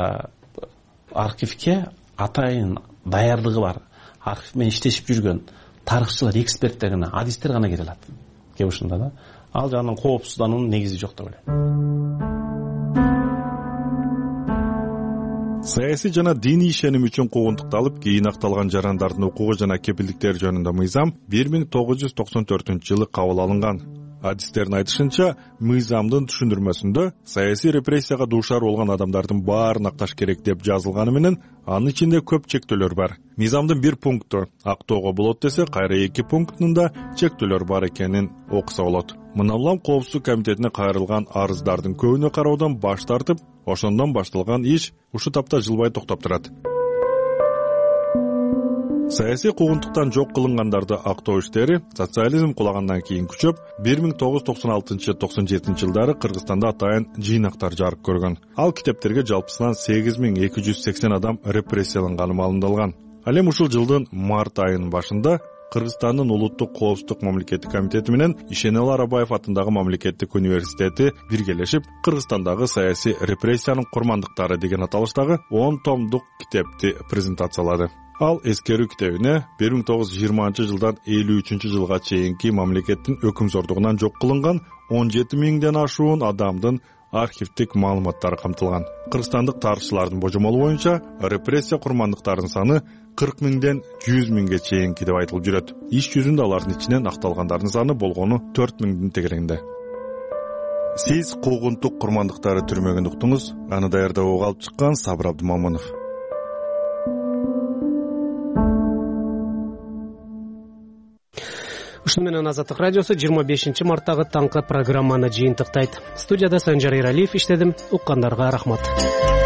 архивке атайын даярдыгы бар, архив менен иштешип жүргөн тарыхчылар, эксперттер гана, адистер гана кире алат. Кеп ушунда да. Ал жагынан коопсуздануунун негизи жок деп ойлойм. Саясий жана диний ишеним үчүн куугунтукталып, кийин акталган жарандардын укугу жана кепилдиктери жөнүндө мыйзам бир миң тогуз жүз токсон төртүнчү жылы кабыл алынган. Адистердин айтышынча, мыйзамдын түшүндүрмөсүндө саясий репрессияга дуушар болгон адамдардын баарын акташ керек деп жазылганы менен, анын ичинде көп чектөөлөр бар. Мыйзамдын бир пункту актоого болот десе, кайра эки пунктунда чектөөлөр бар экенин окуса болот. Мына улам Коопсуздук комитетине кайрылган арыздардын көбүнө кароодон баш тартып, ошондон башталган иш ушу тапта жылбай токтоп турат. саясий куугунтуктан жок кылынгандарды актоо иштери социализм кулагандан кийин күчөп, бир миң тогуз жүз токсон алтынчы токсон жетинчи жылдары Кыргызстанда атайын жыйнактар жарык көргөн. Ал китептерге жалпысынан сегиз миң эки жүз сексен адам репрессияланганы маалымдалган. Ал эми ушул жылдын март айынын башында Кыргызстандын улуттук коопсуздук мамлекеттик комитети менен Ишенел Арабаев атындагы мамлекеттик университети биргелешип, Кыргызстандагы саясий репрессиянын курмандыктары деген аталыштагы он томдук китепти презентациялады. Ал эскерүү китебине бир миң тогуз жүз жыйырманчы жылдан элүү үчүнчү жылга чейинки мамлекеттин өкүмзордугунан жок кылынган он жети миңден ашуун адамдын архивдик маалыматтары камтылган. Кыргызстандык тарыхчылардын божомолу боюнча репрессия курмандыктарынын саны кырк миңден жүз миңге чейинки деп айтылып жүрөт. Иш жүзүндө алардын ичинен акталгандардын саны болгону төрт миңдин тегерегинде. Сиз куугунтук курмандыктары түрмөгүн уктуңуз. Аны даярдап алып чыккан Сабыр Абдымамынов. Ушуну менен Азаттык радиосу жыйырма бешинчи марттагы таңкы программаны жыйынтыктайт. Студияда Санжар Эралиев иштедим. Уккандарга рахмат.